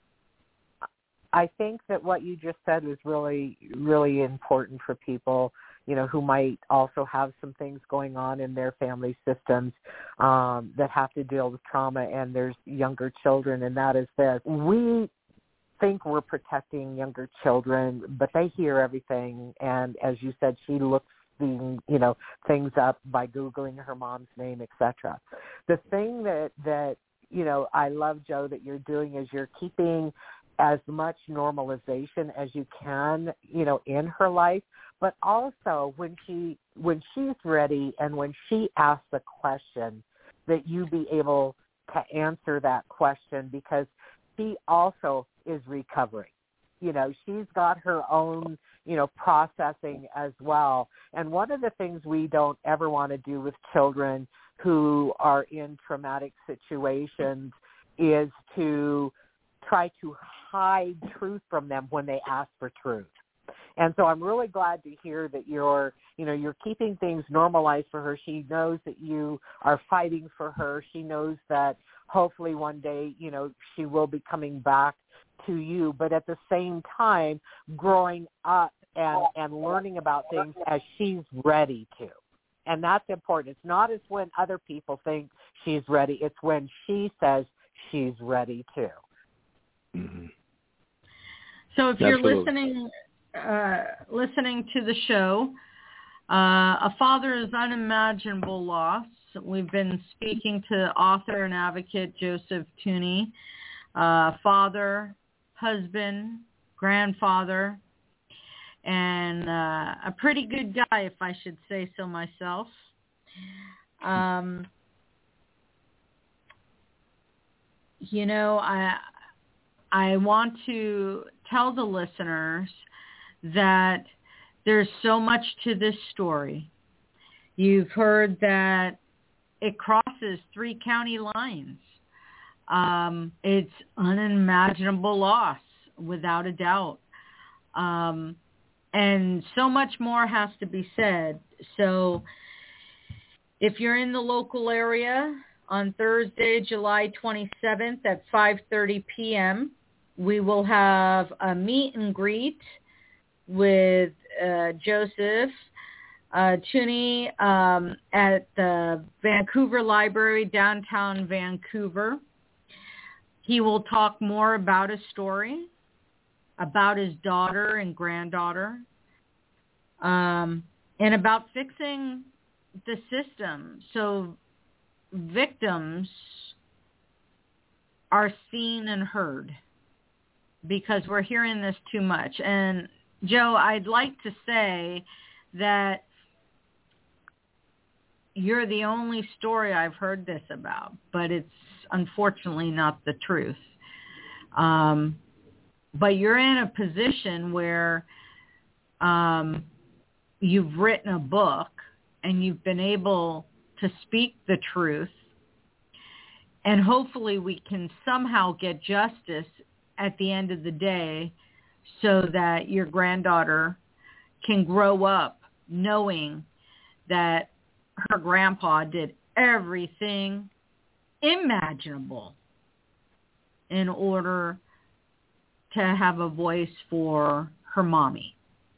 I think that what you just said was really, really important for people, you know, who might also have some things going on in their family systems that have to deal with trauma, and there's younger children, and that is this. We think we're protecting younger children, but they hear everything, and as you said, she looks things up by Googling her mom's name, etc. The thing that I love, Joe, that you're doing is you're keeping as much normalization as you can, in her life, but also when she's ready and when she asks a question, that you be able to answer that question, because she also is recovering. She's got her own, processing as well. And one of the things we don't ever want to do with children who are in traumatic situations is to try to hide truth from them when they ask for truth. And so I'm really glad to hear that you're keeping things normalized for her. She knows that you are fighting for her. She knows that hopefully one day, she will be coming back to you, but at the same time growing up and learning about things as she's ready to. And that's important. It's not as when other people think she's ready. It's when she says she's ready to. Mm-hmm. So if you're listening to the show, A Father's Unimaginable Loss, we've been speaking to author and advocate Joseph Tunney, father, husband, grandfather, and a pretty good guy, if I should say so myself. I want to tell the listeners that there's so much to this story. You've heard that it crosses 3 county lines. It's unimaginable loss, without a doubt. And so much more has to be said. So if you're in the local area on Thursday, July 27th at 5:30 p.m., we will have a meet and greet with Joseph Tunney at the Vancouver Library, downtown Vancouver. He will talk more about his story, about his daughter and granddaughter, and about fixing the system so victims are seen and heard, because we're hearing this too much. And Joe, I'd like to say that you're the only story I've heard this about, but it's unfortunately not the truth. But you're in a position where you've written a book and you've been able to speak the truth, and hopefully we can somehow get justice at the end of the day so that your granddaughter can grow up knowing that her grandpa did everything imaginable in order to have a voice for her mommy.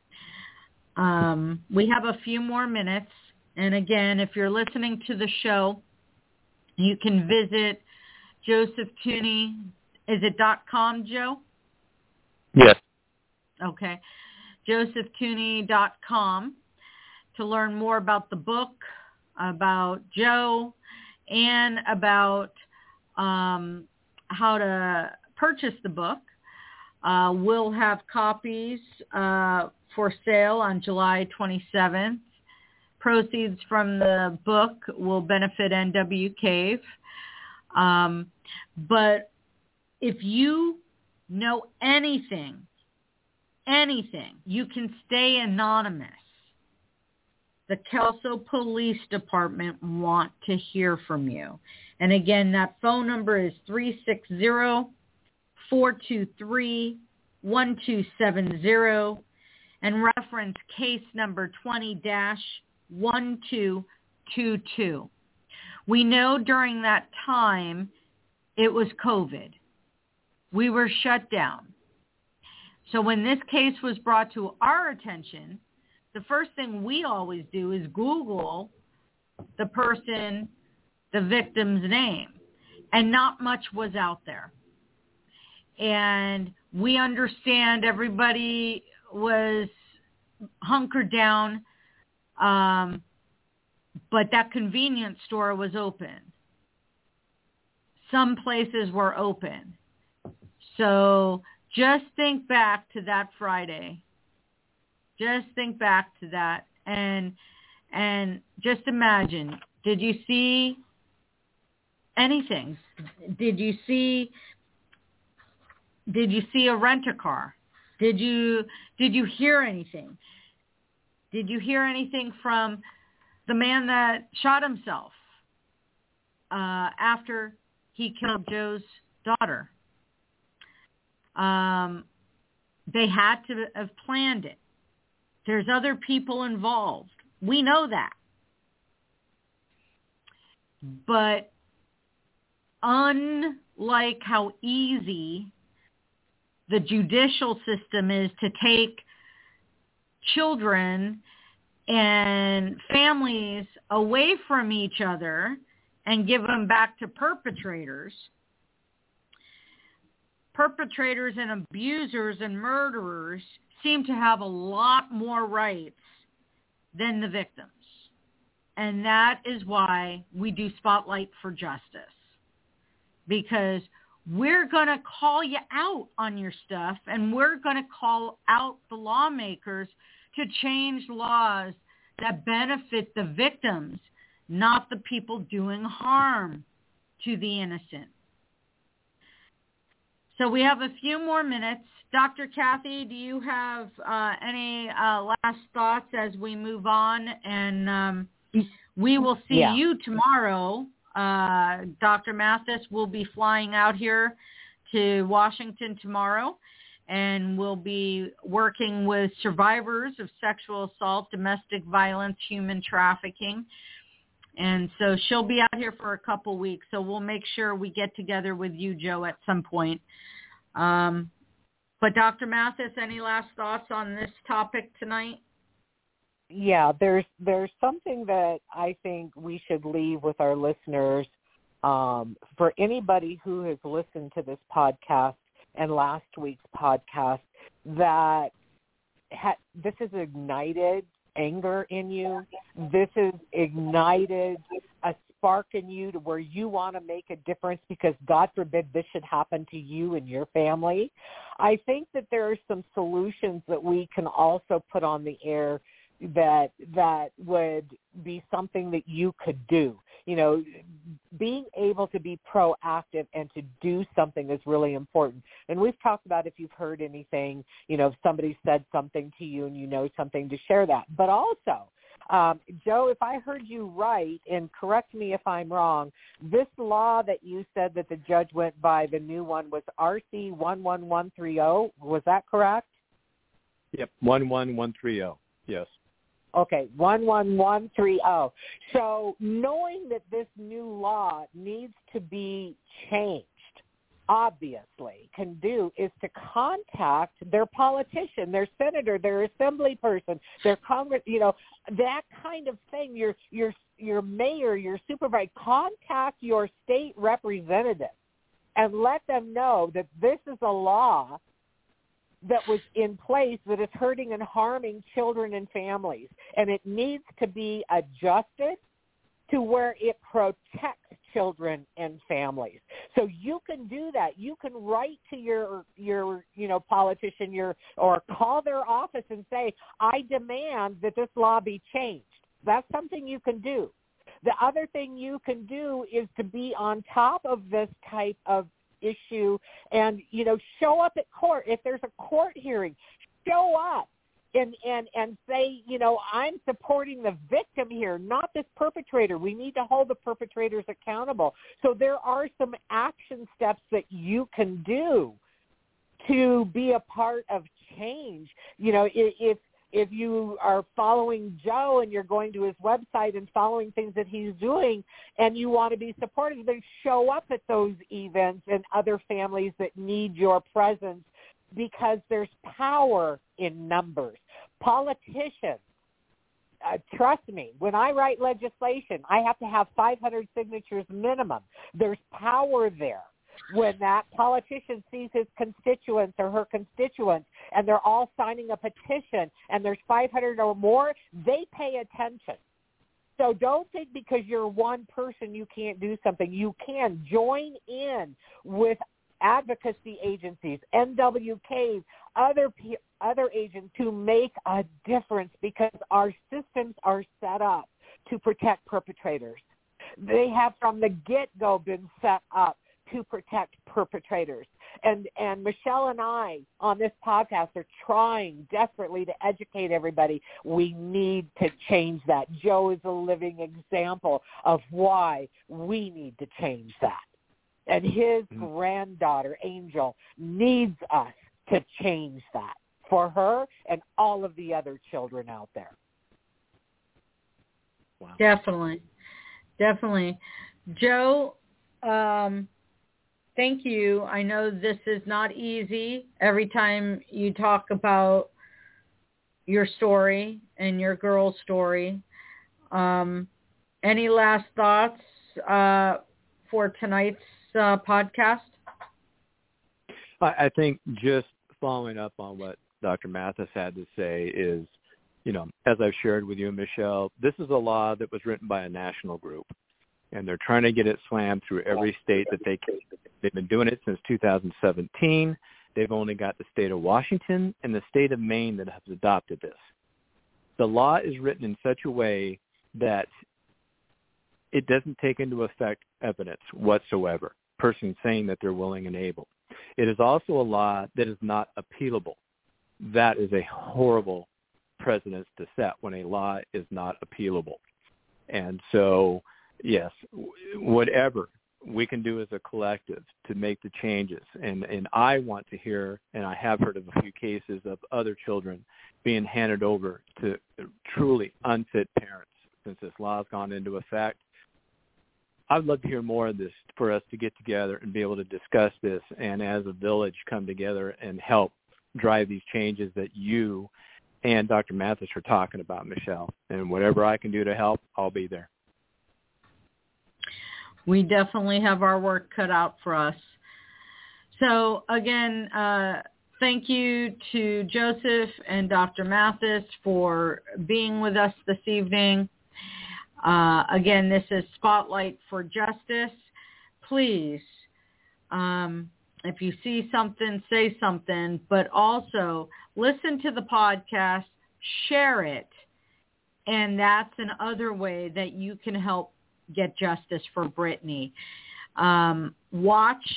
We have a few more minutes. And again, if you're listening to the show, you can visit Joseph Tunney. Is it .com, Joe? Yes. Okay. JosephTunney.com to learn more about the book, about Joe, and about how to purchase the book. We'll have copies for sale on July 27th. Proceeds from the book will benefit NW Cave. But if you know anything, you can stay anonymous. The Kelso Police Department want to hear from you. And again, that phone number is 360-423-1270 and reference case number 20-1222. We know during that time it was COVID. We were shut down. So when this case was brought to our attention, the first thing we always do is Google the person, the victim's name, and not much was out there. And we understand everybody was hunkered down, but that convenience store was open. Some places were open. So just think back to that Friday. Just think back to that and just imagine, did you see anything? Did you see a rent-a-car? Did you hear anything? Did you hear anything from the man that shot himself after he killed Joe's daughter? They had to have planned it. There's other people involved. We know that. But unlike how easy the judicial system is to take children and families away from each other and give them back to perpetrators and abusers and murderers seem to have a lot more rights than the victims. And that is why we do Spotlight for Justice. Because we're going to call you out on your stuff, and we're going to call out the lawmakers to change laws that benefit the victims, not the people doing harm to the innocent. So we have a few more minutes. Dr. Kathy, do you have any last thoughts as we move on? And we will see you tomorrow. Dr. Mathis will be flying out here to Washington tomorrow, and we'll be working with survivors of sexual assault, domestic violence, human trafficking. And so she'll be out here for a couple weeks, so we'll make sure we get together with you, Joe, at some point. But Dr. Mathis, any last thoughts on this topic tonight? Yeah, there's something that I think we should leave with our listeners. For anybody who has listened to this podcast and last week's podcast, that this has ignited anger in you. This has ignited a spark in you to where you want to make a difference because, God forbid, this should happen to you and your family. I think that there are some solutions that we can also put on the air that would be something that you could do. You know, being able to be proactive and to do something is really important. And we've talked about if you've heard anything, you know, if somebody said something to you and you know something, to share that. But also, Joe, if I heard you right, and correct me if I'm wrong, this law that you said that the judge went by, the new one, was RC 11130. Was that correct? Yep, 11130. Yes. Okay, 11130. So knowing that this new law needs to be changed, obviously, can do is to contact their politician, their senator, their assembly person, their Congress, you know, that kind of thing. Your mayor, your supervisor, contact your state representative and let them know that this is a law that was in place that is hurting and harming children and families, and it needs to be adjusted to where it protects children and families. So you can do that. You can write to your politician or call their office and say, I demand that this law be changed. That's something you can do. The other thing you can do is to be on top of this type of issue and, show up at court. If there's a court hearing, show up and say, I'm supporting the victim here, not this perpetrator. We need to hold the perpetrators accountable. So there are some action steps that you can do to be a part of change. If you are following Joe and you're going to his website and following things that he's doing and you want to be supportive, then show up at those events and other families that need your presence, because there's power in numbers. Politicians, trust me, when I write legislation, I have to have 500 signatures minimum. There's power there. When that politician sees his constituents or her constituents and they're all signing a petition and there's 500 or more, they pay attention. So don't think because you're one person you can't do something. You can join in with advocacy agencies, NWKs, other agents to make a difference, because our systems are set up to protect perpetrators. They have from the get-go been set up to protect perpetrators. And Michelle and I on this podcast are trying desperately to educate everybody. We need to change that. Joe is a living example of why we need to change that. And his granddaughter, Angel, needs us to change that for her and all of the other children out there. Wow. Definitely. Joe, thank you. I know this is not easy. Every time you talk about your story and your girl's story, any last thoughts for tonight's podcast? I think just following up on what Dr. Mathis had to say is, as I've shared with you and Michelle, this is a law that was written by a national group, and they're trying to get it slammed through every state that they can. They've been doing it since 2017. They've only got the state of Washington and the state of Maine that have adopted this. The law is written in such a way that it doesn't take into effect evidence whatsoever, person saying that they're willing and able. It is also a law that is not appealable. That is a horrible precedent to set when a law is not appealable. And so, yes, whatever we can do as a collective to make the changes. And I want to hear, and I have heard of a few cases of other children being handed over to truly unfit parents since this law has gone into effect. I would love to hear more of this for us to get together and be able to discuss this and as a village come together and help drive these changes that you and Dr. Mathis are talking about, Michelle. And whatever I can do to help, I'll be there. We definitely have our work cut out for us. So again, thank you to Joseph and Dr. Mathis for being with us this evening. Again, this is Spotlight for Justice. Please, if you see something, say something, but also listen to the podcast, share it, and that's another way that you can help get justice for Brittany. Watch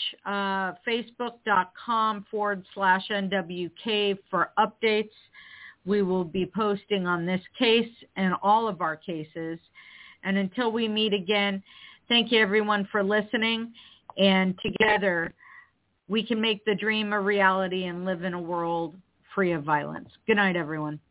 facebook.com/NWK for updates. We will be posting on this case and all of our cases. And until we meet again, thank you everyone for listening. And together we can make the dream a reality and live in a world free of violence. Good night, everyone.